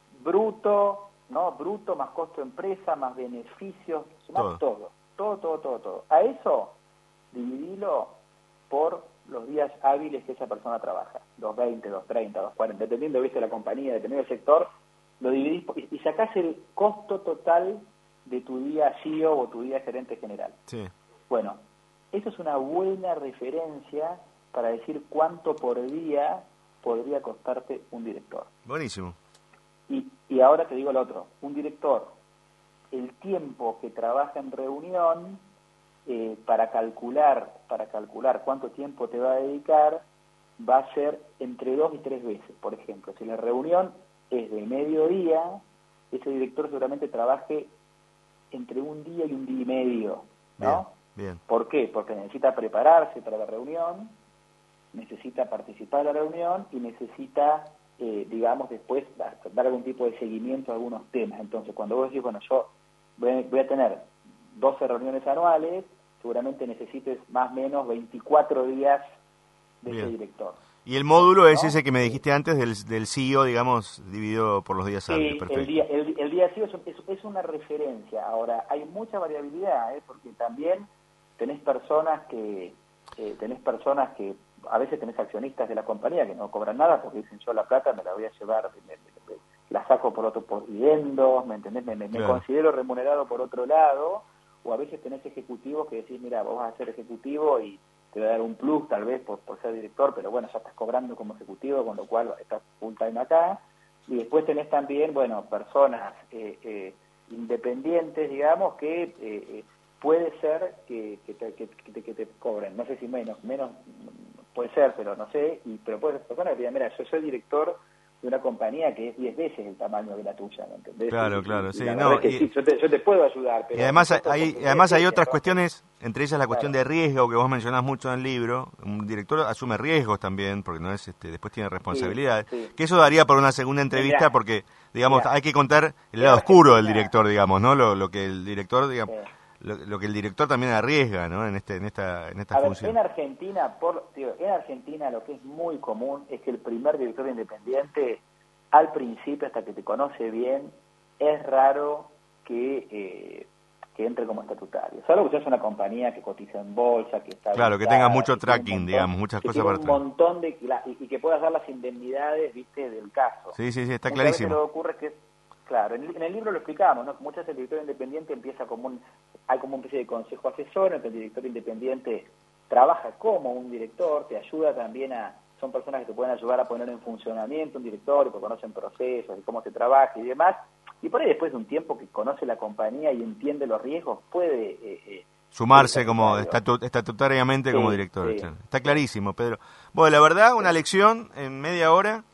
S3: bruto, no, bruto más costo de empresa, más beneficios, más todo. todo, todo, todo, todo, todo. A eso dividilo por los días hábiles que esa persona trabaja, dos veinte, dos treinta, dos cuarenta, dependiendo, viste, la compañía, dependiendo del sector, lo dividís y sacás el costo total de tu día C E O o tu día gerente general.
S2: Sí.
S3: Bueno, eso es una buena referencia para decir cuánto por día podría costarte un director.
S2: Buenísimo.
S3: Y, y ahora te digo lo otro. Un director, el tiempo que trabaja en reunión, eh, para calcular, para calcular cuánto tiempo te va a dedicar, va a ser entre dos y tres veces. Por ejemplo, si la reunión es de mediodía, ese director seguramente trabaje entre un día y un día y medio, ¿no?
S2: Bien. Bien.
S3: ¿Por qué? Porque necesita prepararse para la reunión, necesita participar de la reunión y necesita, eh, digamos, después dar, dar algún tipo de seguimiento a algunos temas. Entonces, cuando vos decís, bueno, yo voy, voy a tener doce reuniones anuales, seguramente necesites más o menos veinticuatro días de
S2: Bien.
S3: ese director.
S2: Y el módulo es
S3: ¿no?
S2: ese que me dijiste antes del, del C E O, digamos, dividido por los días
S3: sí,
S2: hábiles. Perfecto.
S3: El día, el, el día C E O es, es, es una referencia. Ahora, hay mucha variabilidad, ¿eh? Porque también tenés personas que, eh, tenés personas que, a veces tenés accionistas de la compañía que no cobran nada porque dicen yo la plata me la voy a llevar, me, me, me, la saco por otro, por dividendos, ¿me entendés? Me, me, claro. me considero remunerado por otro lado, o a veces tenés ejecutivos que decís, mira, vos vas a ser ejecutivo y te va a dar un plus tal vez por, por ser director, pero bueno, ya estás cobrando como ejecutivo, con lo cual estás full time acá. Y después tenés también, bueno, personas eh, eh, independientes, digamos, que eh, eh, puede ser que, que, te, que, que, te, que te cobren, no sé si menos, menos puede ser, pero no sé, y pero puede ser personas que digan, mira, yo soy director de una compañía que es diez veces el tamaño de la tuya, ¿me entendés?
S2: Claro,
S3: y,
S2: claro,
S3: y
S2: sí,
S3: la
S2: no,
S3: que
S2: y,
S3: sí, yo te, yo te puedo ayudar, pero...
S2: Y además hay,
S3: hay
S2: además hay otras cuestiones, entre ellas la cuestión claro. de riesgo que vos mencionás mucho en el libro. Un director asume riesgos también, porque no es este después tiene responsabilidades, sí, sí. que eso daría para una segunda entrevista, mirá, porque, digamos, mirá, hay que contar el lado oscuro del director, digamos, ¿no? Lo, lo que el director, digamos... Sí. Lo, lo que el director también arriesga, ¿no? En este, en esta, en esta
S3: a
S2: función.
S3: Ver, en Argentina, por, digo, en Argentina lo que es muy común es que el primer director independiente, al principio, hasta que te conoce bien, es raro que eh, que entre como estatutario. Salvo que seas una compañía que cotiza en bolsa, que está
S2: claro, que tenga mucho tracking, montón, digamos, muchas
S3: que
S2: cosas
S3: tiene
S2: para
S3: un montón de y, y que puedas dar las indemnidades, viste, del caso.
S2: Sí, sí, sí, está
S3: Muchas
S2: clarísimo.
S3: Veces lo que ocurre es que claro, en el, en el libro lo explicamos, ¿no? Muchas veces el director independiente empieza como un, hay como una especie de consejo asesor en que el director independiente trabaja como un director, te ayuda también a, son personas que te pueden ayudar a poner en funcionamiento un directorio, porque conocen procesos y cómo se trabaja y demás, y por ahí después de un tiempo que conoce la compañía y entiende los riesgos, puede... Eh, eh,
S2: sumarse como estatut estatutariamente sí, como director. Sí. Está clarísimo, Pedro. Bueno, la verdad, una lección en media hora.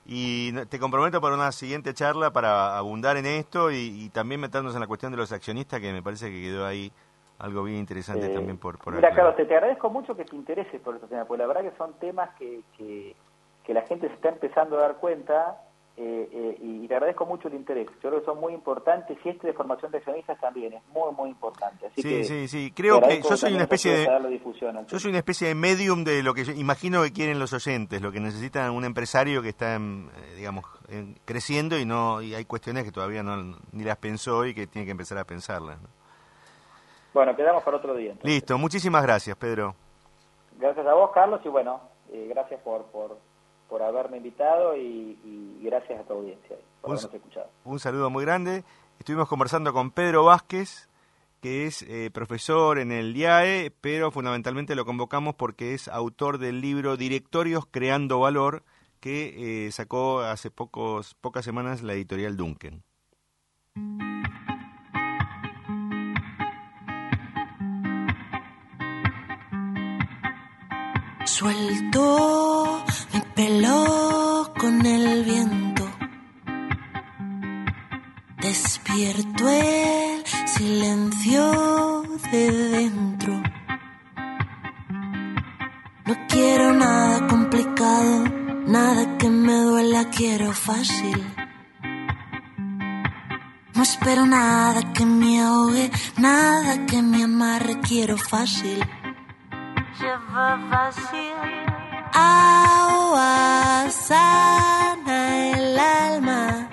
S2: Y te comprometo para una siguiente charla para abundar en esto y, y también meternos en la cuestión de los accionistas, que me parece que quedó ahí algo bien interesante eh, también por, por
S3: Mira, Carlos, te, te agradezco mucho que te intereses por estos temas, porque la verdad que son temas que, que, que la gente se está empezando a dar cuenta eh, eh, y te agradezco mucho el interés. Yo creo que son muy importantes y este de formación de accionistas también es muy, muy importante. Así
S2: sí,
S3: que
S2: sí, sí. Creo que yo soy una especie de difusión, yo soy una especie de medium de lo que yo imagino que quieren los oyentes, lo que necesitan un empresario que está, en, digamos, en, creciendo y no y hay cuestiones que todavía no ni las pensó y que tiene que empezar a pensarlas, ¿no?
S3: Bueno, quedamos para otro día. Entonces.
S2: Listo, muchísimas gracias, Pedro.
S3: Gracias a vos, Carlos, y bueno, eh, gracias por, por, por haberme invitado y, y gracias a tu audiencia por
S2: un,
S3: habernos escuchado.
S2: Un saludo muy grande. Estuvimos conversando con Pedro Vázquez, que es eh, profesor en el I A E, pero fundamentalmente lo convocamos porque es autor del libro Directorios Creando Valor, que eh, sacó hace pocos, pocas semanas la editorial Duncan.
S4: Suelto mi pelo con el viento, despierto el silencio de dentro. No quiero nada complicado, nada que me duela, quiero fácil. No espero nada que me ahogue, nada que me amarre, quiero fácil. Agua sana el alma.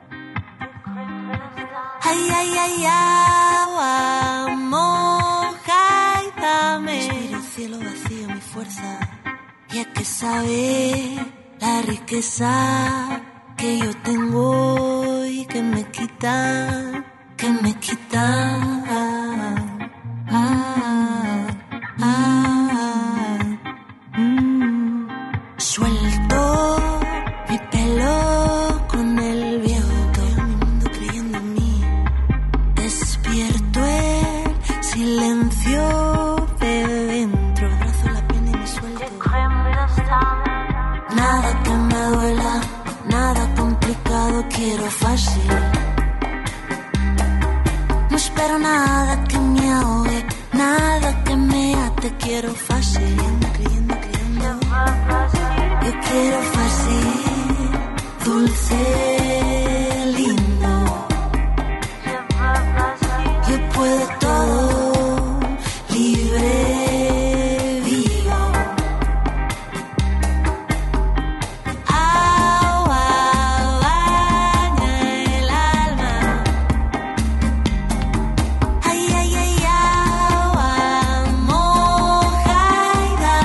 S4: Ay, ay, ay, agua moja y dame. Respiro cielo vacío, mi fuerza. Ya que sabe la riqueza que yo tengo y que me quita, que me quita. Ah, ah, ah. Suelto mi pelo con el viento, mi mundo creyendo en mí. Despierto el silencio de dentro. Abrazo la pena y me suelto. Nada que me duela, nada complicado, quiero fácil. No espero nada que me ahogue, nada que me ate, quiero fácil. Creyendo, creyendo, creyendo. Yo quiero fácil, dulce, lindo. Yo puedo todo, libre, vivo. Agua baña el alma. Ay, ay, ay, agua moja y da.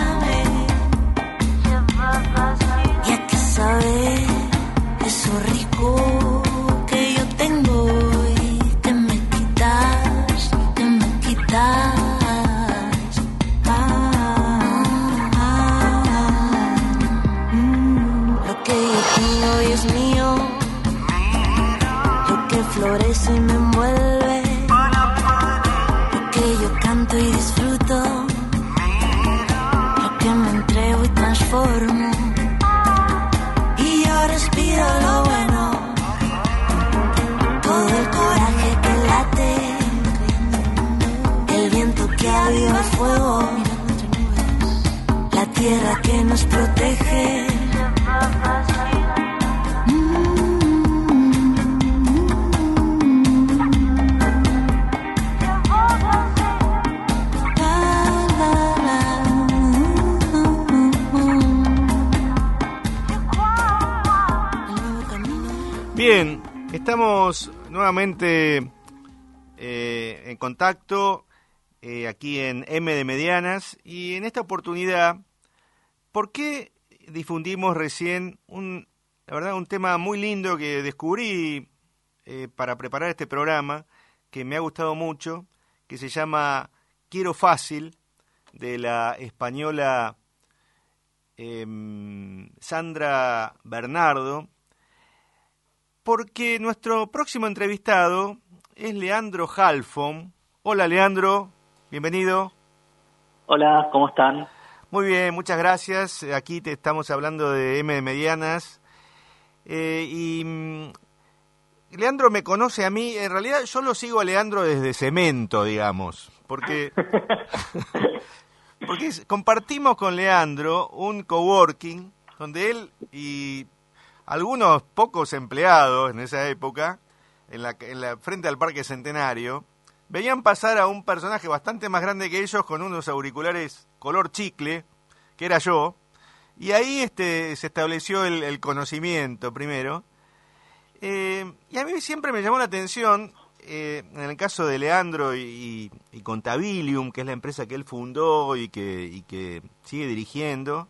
S4: hoy es mío, lo que florece y me envuelve, lo que yo canto y disfruto, lo que me entrego y transformo, y yo respiro lo bueno, todo el coraje que late, el viento que aviva el fuego, la tierra que nos protege.
S2: Bien, estamos nuevamente eh, en contacto eh, aquí en M de Medianas, y en esta oportunidad, ¿por qué difundimos recién un, la verdad, un tema muy lindo que descubrí eh, para preparar este programa, que me ha gustado mucho, que se llama Quiero Fácil, de la española eh, Sandra Bernardo? Porque nuestro próximo entrevistado es Leandro Halfon. Hola, Leandro, bienvenido.
S5: Hola, ¿cómo están?
S2: Muy bien, muchas gracias. Aquí te estamos hablando de M de Medianas. Eh, y mm, Leandro me conoce a mí. En realidad yo lo sigo a Leandro desde Cemento, digamos. Porque, porque compartimos con Leandro un coworking donde él y algunos pocos empleados en esa época, en la, en la frente al Parque Centenario, veían pasar a un personaje bastante más grande que ellos con unos auriculares color chicle, que era yo, y ahí este se estableció el, el conocimiento primero. Eh, y a mí siempre me llamó la atención, eh, en el caso de Leandro y, y, y Contabilium, que es la empresa que él fundó y que, y que sigue dirigiendo,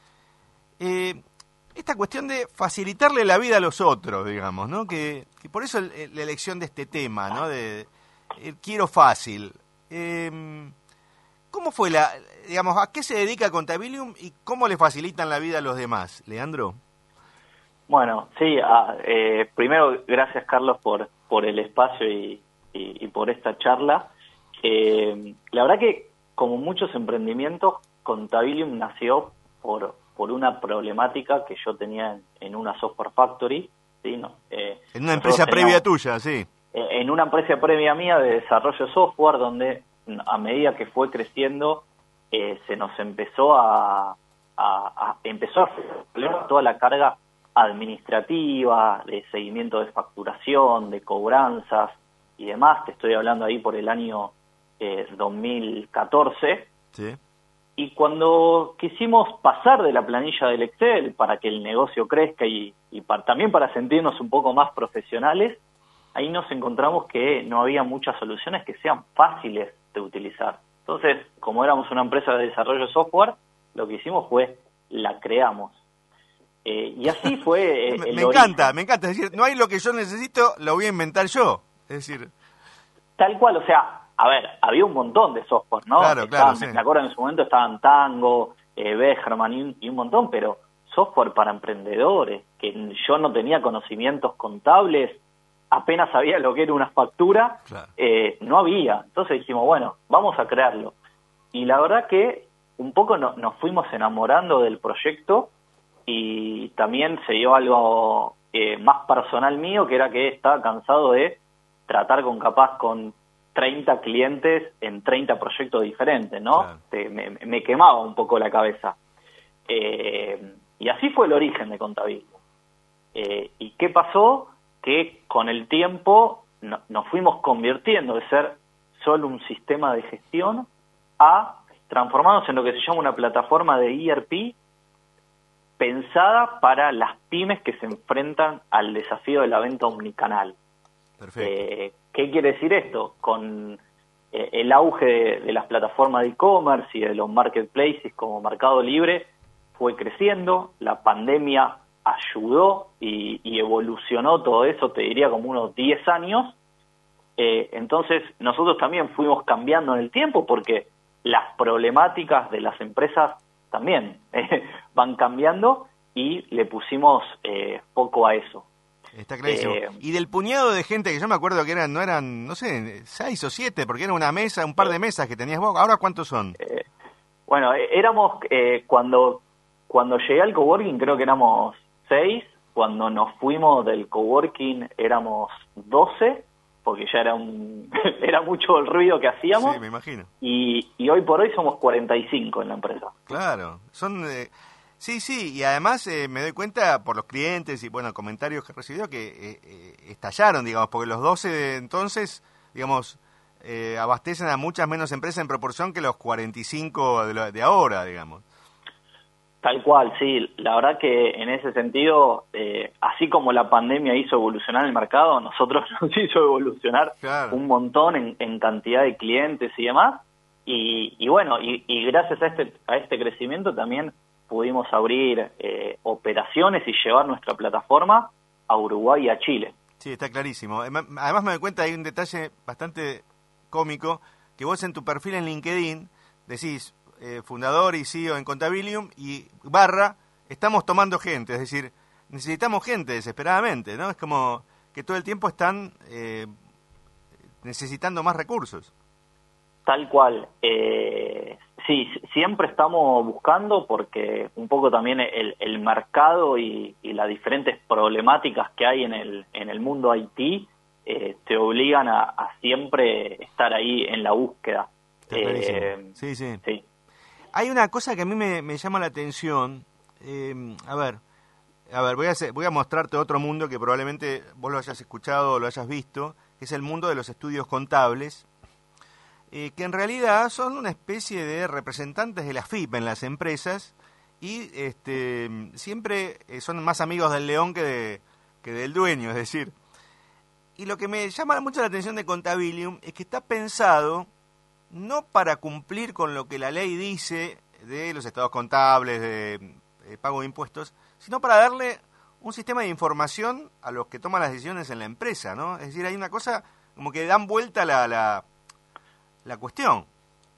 S2: eh, esta cuestión de facilitarle la vida a los otros, digamos, ¿no? Que, que por eso el, la elección de este tema, ¿no? De el quiero fácil. Eh, ¿Cómo fue la, digamos, a qué se dedica Contabilium y cómo le facilitan la vida a los demás, Leandro?
S5: Bueno, sí, ah, eh, primero gracias Carlos por, por el espacio y, y, y por esta charla. Eh, la verdad que como muchos emprendimientos, Contabilium nació por... por una problemática que yo tenía en, en una software factory, ¿sí? No, eh,
S2: en una empresa previa tuya, sí.
S5: Eh, en una empresa previa mía de desarrollo de software, donde a medida que fue creciendo, eh, se nos empezó a, a, a empezó a hacer toda la carga administrativa, de seguimiento de facturación, de cobranzas y demás. Te estoy hablando ahí por el año eh, dos mil catorce.
S2: Sí.
S5: Y cuando quisimos pasar de la planilla del Excel para que el negocio crezca y, y para, también para sentirnos un poco más profesionales, ahí nos encontramos que no había muchas soluciones que sean fáciles de utilizar. Entonces, como éramos una empresa de desarrollo de software, lo que hicimos fue, la creamos. Eh, y así fue eh,
S2: me,
S5: el
S2: me
S5: origen.
S2: encanta, me encanta. Es decir, no hay lo que yo necesito, lo voy a inventar yo. Es decir...
S5: Tal cual, o sea... A ver, había un montón de software, ¿no?
S2: Claro,
S5: estaban,
S2: claro, sí.
S5: Me acuerdo en su momento estaban Tango, eh, Begerman y un, y un montón, pero software para emprendedores, que yo no tenía conocimientos contables, apenas sabía lo que era una factura,
S2: claro.
S5: eh, no había. Entonces dijimos, bueno, vamos a crearlo. Y la verdad que un poco no, nos fuimos enamorando del proyecto y también se dio algo eh, más personal mío, que era que estaba cansado de tratar con capaz con treinta clientes en treinta proyectos diferentes, ¿no?
S2: Claro.
S5: Te, me, me quemaba un poco la cabeza. Eh, y así fue el origen de Contabilium. Eh, ¿Y qué pasó? Que con el tiempo no, nos fuimos convirtiendo de ser solo un sistema de gestión a transformarnos en lo que se llama una plataforma de E R P pensada para las pymes que se enfrentan al desafío de la venta omnicanal.
S2: Perfecto.
S5: Eh, ¿Qué quiere decir esto? Con eh, el auge de, de las plataformas de e-commerce y de los marketplaces como Mercado Libre fue creciendo, la pandemia ayudó y, y evolucionó todo eso, te diría como unos diez años, eh, entonces nosotros también fuimos cambiando en el tiempo porque las problemáticas de las empresas también eh, van cambiando y le pusimos eh, foco a eso.
S2: Está clarísimo.
S5: Eh,
S2: y del puñado de gente que yo me acuerdo que eran, no eran, no sé, seis o siete, porque era una mesa, un par de mesas que tenías vos. ¿Ahora cuántos son?
S5: Eh, bueno, éramos, eh, cuando, cuando llegué al coworking creo que éramos seis, cuando nos fuimos del coworking éramos doce, porque ya era un era mucho el ruido que hacíamos.
S2: Sí, me imagino.
S5: Y, y hoy por hoy somos cuarenta y cinco en la empresa.
S2: Claro, son... Eh, sí, sí, y además eh, me doy cuenta por los clientes y, bueno, comentarios que he recibido que eh, eh, estallaron, digamos, porque los doce de entonces, digamos, eh, abastecen a muchas menos empresas en proporción que los cuarenta y cinco de, lo, de ahora, digamos.
S5: Tal cual, sí. La verdad que en ese sentido, eh, así como la pandemia hizo evolucionar el mercado, nosotros nos hizo evolucionar
S2: claro.
S5: un montón en, en cantidad de clientes y demás. Y, y bueno, y, y gracias a este, a este crecimiento también pudimos abrir eh, operaciones y llevar nuestra plataforma a Uruguay y a Chile.
S2: Sí, está clarísimo. Además me doy cuenta, hay un detalle bastante cómico, que vos en tu perfil en LinkedIn decís... Eh, fundador y C E O en Contabilium y barra, estamos tomando gente, es decir, necesitamos gente desesperadamente, ¿no? Es como que todo el tiempo están eh, necesitando más recursos.
S5: Tal cual. Eh, sí, siempre estamos buscando porque un poco también el, el mercado y, y las diferentes problemáticas que hay en el, en el mundo I T eh, te obligan a, a siempre estar ahí en la búsqueda.
S2: Eh, sí, sí.
S5: sí.
S2: Hay una cosa que a mí me, me llama la atención. Eh, a ver, a ver, voy a hacer, voy a mostrarte otro mundo que probablemente vos lo hayas escuchado o lo hayas visto, que es el mundo de los estudios contables, eh, que en realidad son una especie de representantes de la F I P en las empresas y este, siempre son más amigos del león que, de, que del dueño, es decir. Y lo que me llama mucho la atención de Contabilium es que está pensado no para cumplir con lo que la ley dice de los estados contables, de, de pago de impuestos, sino para darle un sistema de información a los que toman las decisiones en la empresa, ¿no? Es decir, hay una cosa como que dan vuelta la, la, la cuestión.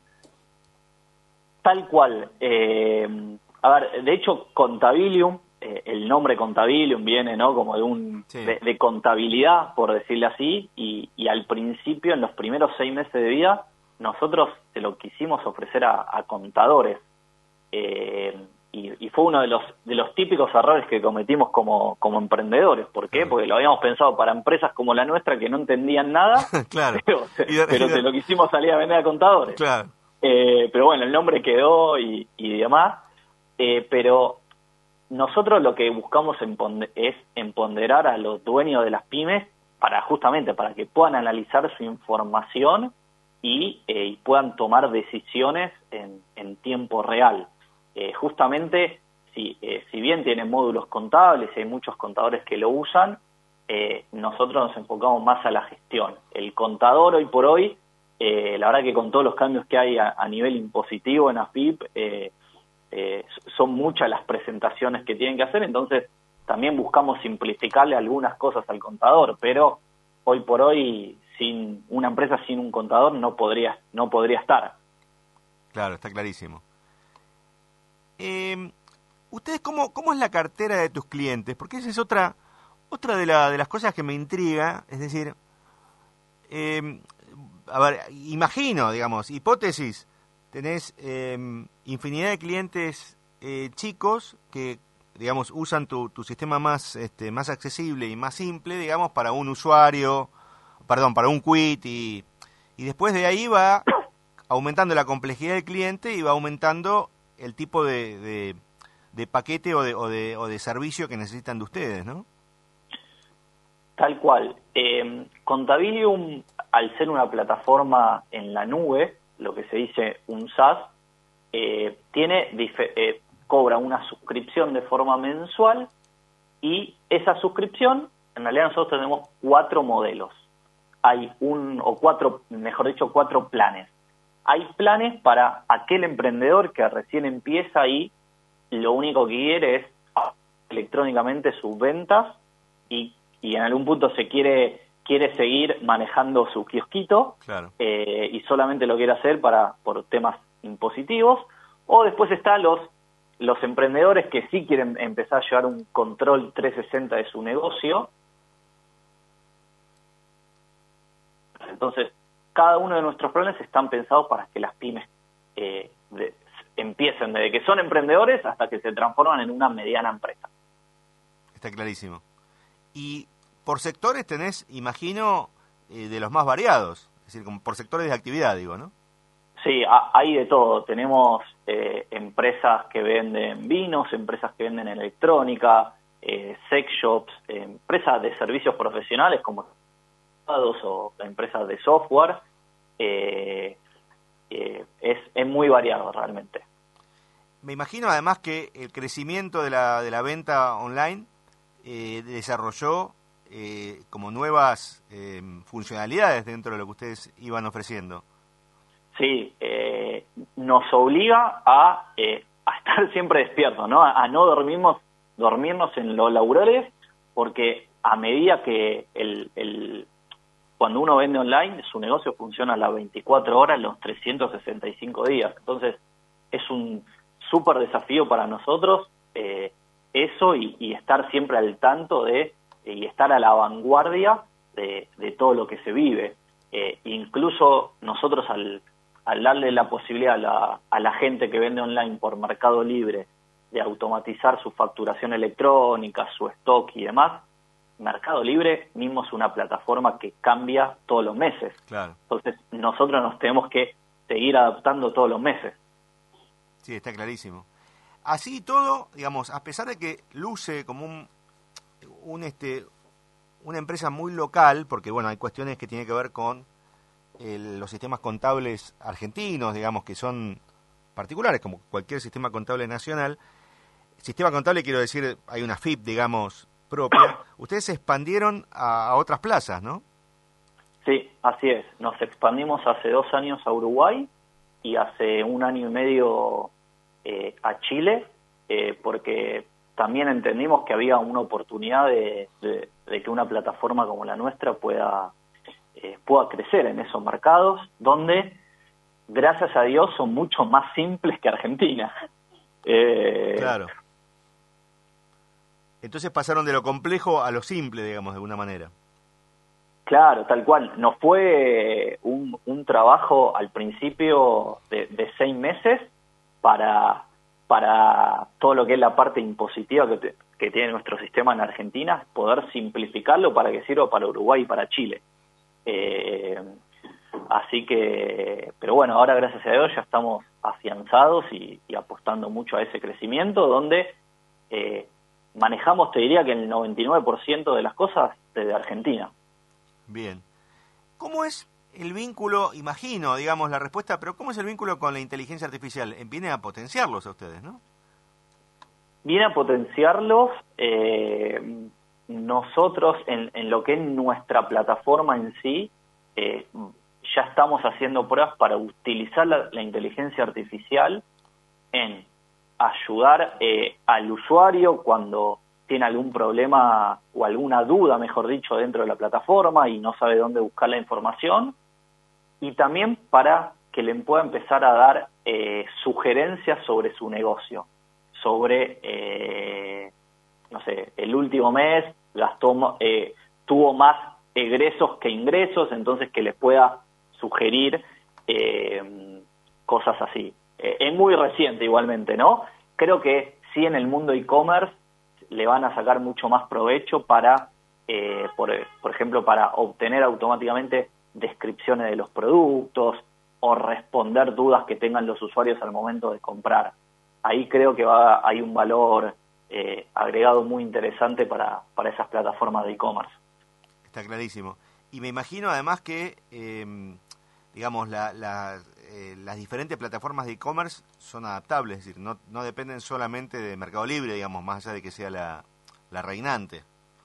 S5: Tal cual. Eh, a ver, de hecho, Contabilium, eh, el nombre Contabilium viene, ¿no? Como de un sí. de, de contabilidad, por decirlo así, y, y al principio, en los primeros seis meses de vida, nosotros se lo quisimos ofrecer a, a contadores eh, y, y fue uno de los de los típicos errores que cometimos como, como emprendedores. ¿Por qué? Porque lo habíamos pensado para empresas como la nuestra que no entendían nada,
S2: claro.
S5: pero, de, pero se lo quisimos salir a vender a contadores.
S2: Claro.
S5: Eh, pero bueno, el nombre quedó y, y demás, eh, pero nosotros lo que buscamos emponder, es empoderar a los dueños de las pymes para justamente para que puedan analizar su información Y, eh, y puedan tomar decisiones en, en tiempo real. Eh, justamente, si, eh, si bien tienen módulos contables y hay muchos contadores que lo usan, eh, nosotros nos enfocamos más a la gestión. El contador hoy por hoy, eh, la verdad que con todos los cambios que hay a, a nivel impositivo en A F I P, eh, eh, son muchas las presentaciones que tienen que hacer, entonces también buscamos simplificarle algunas cosas al contador, pero hoy por hoy sin una empresa sin un contador no podría no podría estar.
S2: Claro, está clarísimo. Eh, ¿Ustedes cómo cómo es la cartera de tus clientes? Porque esa es otra otra de, la, de las cosas que me intriga, es decir, eh, a ver, imagino, digamos, hipótesis, tenés eh, infinidad de clientes eh, chicos que, digamos, usan tu, tu sistema más este, más accesible y más simple, digamos, para un usuario, perdón, para un quit y, y después de ahí va aumentando la complejidad del cliente y va aumentando el tipo de, de, de paquete o de, o, de, o de servicio que necesitan de ustedes, ¿no?
S5: Tal cual. Eh, Contabilium, al ser una plataforma en la nube, lo que se dice un SaaS, eh, tiene eh, cobra una suscripción de forma mensual y esa suscripción, en realidad nosotros tenemos cuatro modelos. Hay un, o cuatro, mejor dicho, cuatro planes. Hay planes para aquel emprendedor que recién empieza y lo único que quiere es electrónicamente sus ventas y, y en algún punto se quiere quiere seguir manejando su kiosquito,
S2: claro.
S5: eh, y solamente lo quiere hacer para por temas impositivos. O después están los los emprendedores que sí quieren empezar a llevar un control trescientos sesenta de su negocio. Entonces, cada uno de nuestros planes están pensados para que las pymes eh, de, empiecen desde que son emprendedores hasta que se transforman en una mediana empresa.
S2: Está clarísimo. Y por sectores tenés, imagino, eh, de los más variados, es decir, como por sectores de actividad, digo, ¿no?
S5: Sí, hay de todo. Tenemos eh, empresas que venden vinos, empresas que venden electrónica, eh, sex shops, eh, empresas de servicios profesionales como o empresas de software. Eh, eh, es, es muy variado realmente.
S2: Me imagino además que el crecimiento de la, de la venta online eh, desarrolló eh, como nuevas eh, funcionalidades dentro de lo que ustedes iban ofreciendo.
S5: Sí, eh, nos obliga a, eh, a estar siempre despiertos, ¿no? A, a no dormirnos, dormirnos en los laureles, porque a medida que el, el cuando uno vende online, su negocio funciona las veinticuatro horas, los trescientos sesenta y cinco días. Entonces, es un súper desafío para nosotros eh, eso y, y estar siempre al tanto de y estar a la vanguardia de, de todo lo que se vive. Eh, incluso nosotros al, al darle la posibilidad a la, a la gente que vende online por Mercado Libre de automatizar su facturación electrónica, su stock y demás, Mercado Libre mismo es una plataforma que cambia todos los meses.
S2: Claro.
S5: Entonces nosotros nos tenemos que seguir adaptando todos los meses.
S2: Sí, está clarísimo. Así todo, digamos, a pesar de que luce como un, un este, una empresa muy local, porque bueno, hay cuestiones que tienen que ver con el, los sistemas contables argentinos, digamos, que son particulares, como cualquier sistema contable nacional. Sistema contable, quiero decir, hay una F I P, digamos, propia. Ustedes se expandieron a, a otras plazas, ¿no?
S5: Sí, así es. Nos expandimos hace dos años a Uruguay y hace un año y medio eh, a Chile, eh, porque también entendimos que había una oportunidad de, de, de que una plataforma como la nuestra pueda, eh, pueda crecer en esos mercados, donde, gracias a Dios, son mucho más simples que Argentina. Eh,
S2: claro. Entonces pasaron de lo complejo a lo simple, digamos, de alguna manera.
S5: Claro, tal cual. Nos fue un, un trabajo al principio de, de seis meses para, para todo lo que es la parte impositiva que, te, que tiene nuestro sistema en Argentina, poder simplificarlo para que sirva para Uruguay y para Chile. Eh, así que, pero bueno, ahora gracias a Dios ya estamos afianzados y, y apostando mucho a ese crecimiento, donde eh, manejamos, te diría que el noventa y nueve por ciento de las cosas desde Argentina.
S2: Bien. ¿Cómo es el vínculo, imagino, digamos, la respuesta, pero cómo es el vínculo con la inteligencia artificial? Viene a potenciarlos a ustedes, ¿no?
S5: Viene a potenciarlos. Eh, nosotros, en, en lo que es nuestra plataforma en sí, eh, ya estamos haciendo pruebas para utilizar la, la inteligencia artificial en ayudar eh, al usuario cuando tiene algún problema o alguna duda, mejor dicho, dentro de la plataforma y no sabe dónde buscar la información, y también para que le pueda empezar a dar eh, sugerencias sobre su negocio, sobre, eh, no sé, el último mes gastó, eh, tuvo más egresos que ingresos, entonces que les pueda sugerir eh, cosas así. Eh, es muy reciente igualmente, ¿no? Creo que sí, en el mundo e-commerce le van a sacar mucho más provecho para, eh, por, por ejemplo, para obtener automáticamente descripciones de los productos o responder dudas que tengan los usuarios al momento de comprar. Ahí creo que va, hay un valor eh, agregado muy interesante para, para esas plataformas de e-commerce.
S2: Está clarísimo. Y me imagino además que, eh, digamos, la, la, eh, las diferentes plataformas de e-commerce son adaptables, es decir, no, no dependen solamente de Mercado Libre, digamos, más allá de que sea la, la reinante.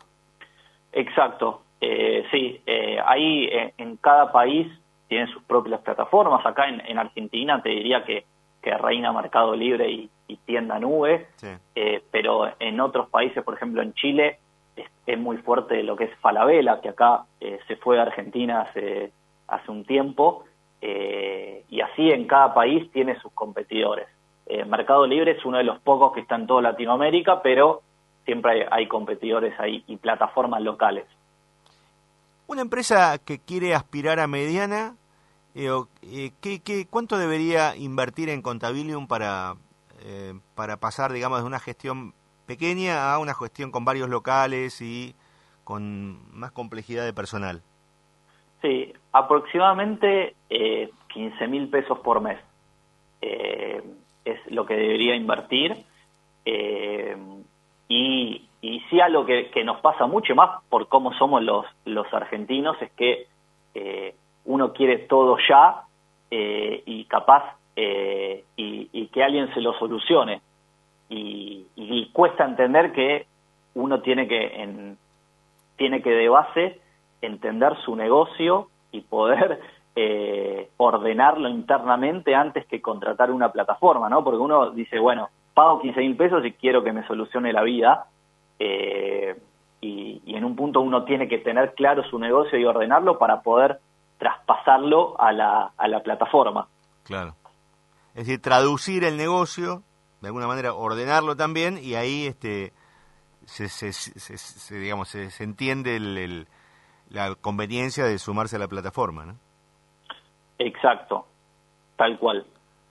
S5: Exacto, eh, sí, eh, ahí eh, en cada país tienen sus propias plataformas. Acá en, en Argentina te diría que, que reina Mercado Libre y, y Tienda Nube,
S2: sí.
S5: eh, pero en otros países, por ejemplo en Chile, es, es muy fuerte lo que es Falabella, que acá eh, se fue a Argentina hace, hace un tiempo, eh, y así en cada país tiene sus competidores. Eh, Mercado Libre es uno de los pocos que está en toda Latinoamérica, pero siempre hay, hay competidores ahí y plataformas locales.
S2: Una empresa que quiere aspirar a mediana, eh, eh, ¿qué, qué, ¿cuánto debería invertir en Contabilium para, eh, para pasar, digamos, de una gestión pequeña a una gestión con varios locales y con más complejidad de personal?
S5: Sí, aproximadamente eh, quince mil pesos por mes eh, es lo que debería invertir. Eh, y, y sí, algo que, que nos pasa mucho más por cómo somos los, los argentinos es que eh, uno quiere todo ya eh, y capaz eh, y, y que alguien se lo solucione. Y, y cuesta entender que uno tiene que, en, tiene que de base entender su negocio y poder eh, ordenarlo internamente antes que contratar una plataforma, ¿no? Porque uno dice, bueno, pago quince mil pesos y quiero que me solucione la vida, eh, y, y en un punto uno tiene que tener claro su negocio y ordenarlo para poder traspasarlo a la, a la plataforma.
S2: Claro. Es decir, traducir el negocio, de alguna manera ordenarlo también, y ahí este se, se, se, se digamos se, se entiende el, el, la conveniencia de sumarse a la plataforma, ¿no?
S5: Exacto, tal cual.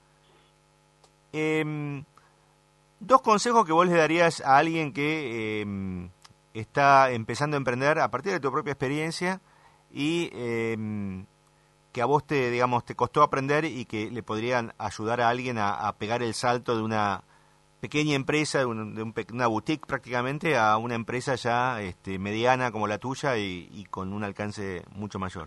S2: Eh, dos consejos que vos le darías a alguien que eh, está empezando a emprender a partir de tu propia experiencia y eh, que a vos te, digamos, te costó aprender y que le podrían ayudar a alguien a, a pegar el salto de una pequeña empresa, de, un, de un, una boutique prácticamente, a una empresa ya este, mediana como la tuya y, y con un alcance mucho mayor?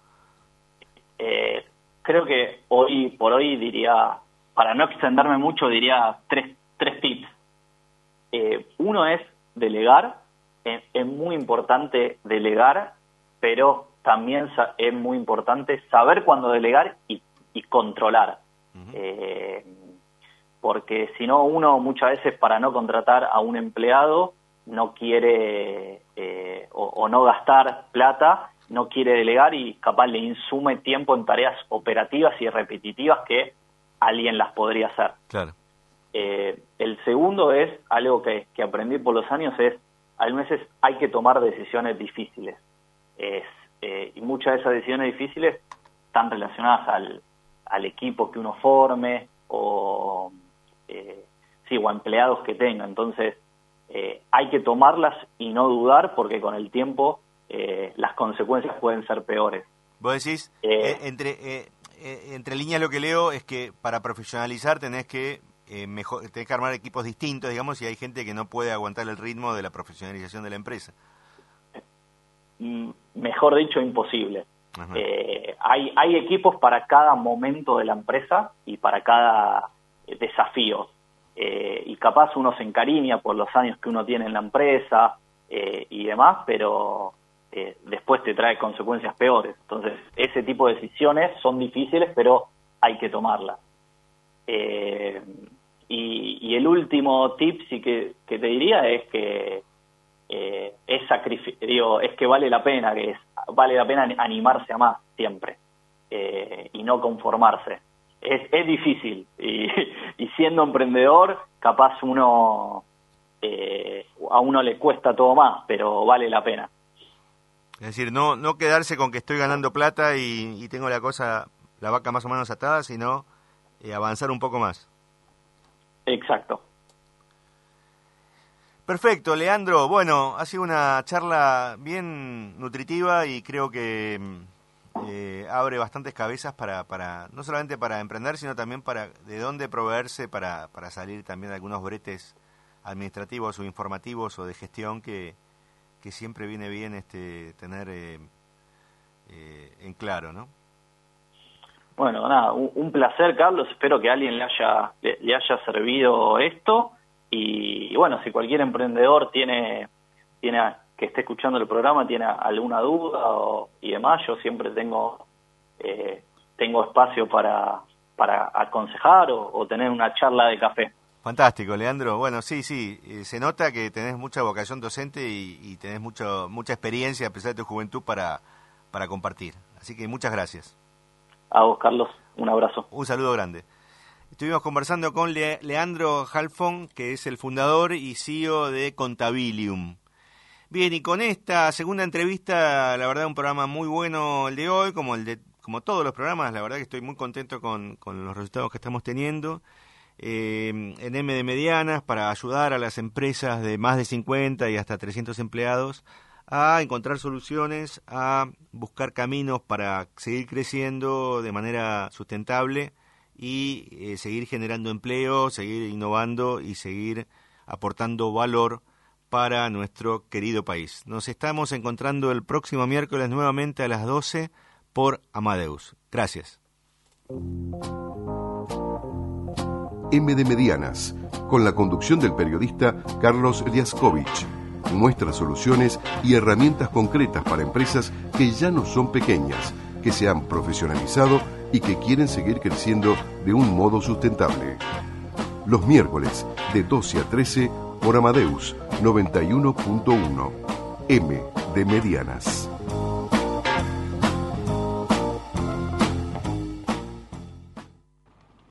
S5: Eh, creo que hoy por hoy diría, para no extenderme mucho, diría tres, tres tips. Eh, uno es delegar. Es, es muy importante delegar, pero también es muy importante saber cuándo delegar y, y controlar. Uh-huh. Eh, porque si no, uno muchas veces para no contratar a un empleado no quiere eh, o, o no gastar plata, no quiere delegar y capaz le insume tiempo en tareas operativas y repetitivas que alguien las podría hacer.
S2: Claro.
S5: Eh, el segundo es algo que, que aprendí por los años, es a veces hay que tomar decisiones difíciles. Es, eh, y muchas de esas decisiones difíciles están relacionadas al, al equipo que uno forme o, eh, sí, o a empleados que tenga. Entonces eh, hay que tomarlas y no dudar, porque con el tiempo eh, las consecuencias pueden ser peores.
S2: Vos decís, eh, eh, entre, eh, eh, entre líneas lo que leo es que para profesionalizar tenés que Eh, mejor, tenés que armar equipos distintos, digamos, y hay gente que no puede aguantar el ritmo de la profesionalización de la empresa.
S5: Mejor dicho, imposible. Eh, hay, hay equipos para cada momento de la empresa y para cada desafío. Eh, y capaz uno se encariña por los años que uno tiene en la empresa eh, y demás, pero eh, después te trae consecuencias peores. Entonces, ese tipo de decisiones son difíciles, pero hay que tomarlas. Eh, y, y el último tip sí que, que te diría es que eh, es sacrificio, digo, es que vale la pena, que es, vale la pena animarse a más siempre eh, y no conformarse. Es, es difícil y, y siendo emprendedor capaz uno eh, a uno le cuesta todo más, pero vale la pena.
S2: Es decir, no no quedarse con que estoy ganando plata y, y tengo la cosa, la vaca más o menos atada, sino Eh, avanzar un poco más.
S5: Exacto.
S2: Perfecto, Leandro. Bueno, ha sido una charla bien nutritiva y creo que eh, abre bastantes cabezas para, para, no solamente para emprender, sino también para de dónde proveerse para, para salir también de algunos bretes administrativos o informativos o de gestión que, que siempre viene bien este tener eh, eh, en claro, ¿no?
S5: Bueno, nada, un, un placer, Carlos. Espero que a alguien le haya le, le haya servido esto. Y, y bueno, si cualquier emprendedor tiene tiene que esté escuchando el programa tiene alguna duda o, y demás, yo siempre tengo eh, tengo espacio para para aconsejar o, o tener una charla de café.
S2: Fantástico, Leandro. Bueno, sí, sí, eh, se nota que tenés mucha vocación docente y, y tenés mucho mucha experiencia a pesar de tu juventud para para compartir. Así que muchas gracias.
S5: A vos, Carlos, un abrazo.
S2: Un saludo grande. Estuvimos conversando con Le- Leandro Halfon, que es el fundador y C E O de Contabilium. Bien, y con esta segunda entrevista, la verdad un programa muy bueno el de hoy, como el de como todos los programas, la verdad que estoy muy contento con, con los resultados que estamos teniendo. Eh, en M de Medianas, para ayudar a las empresas de más de cincuenta y hasta trescientos empleados a encontrar soluciones, a buscar caminos para seguir creciendo de manera sustentable y eh, seguir generando empleo, seguir innovando y seguir aportando valor para nuestro querido país. Nos estamos encontrando el próximo miércoles nuevamente a las doce por Amadeus. Gracias.
S1: M de Medianas, con la conducción del periodista Carlos Liaskovich. Muestra soluciones y herramientas concretas para empresas que ya no son pequeñas, que se han profesionalizado y que quieren seguir creciendo de un modo sustentable. Los miércoles de doce a trece por Amadeus noventa y uno punto uno. M de Medianas.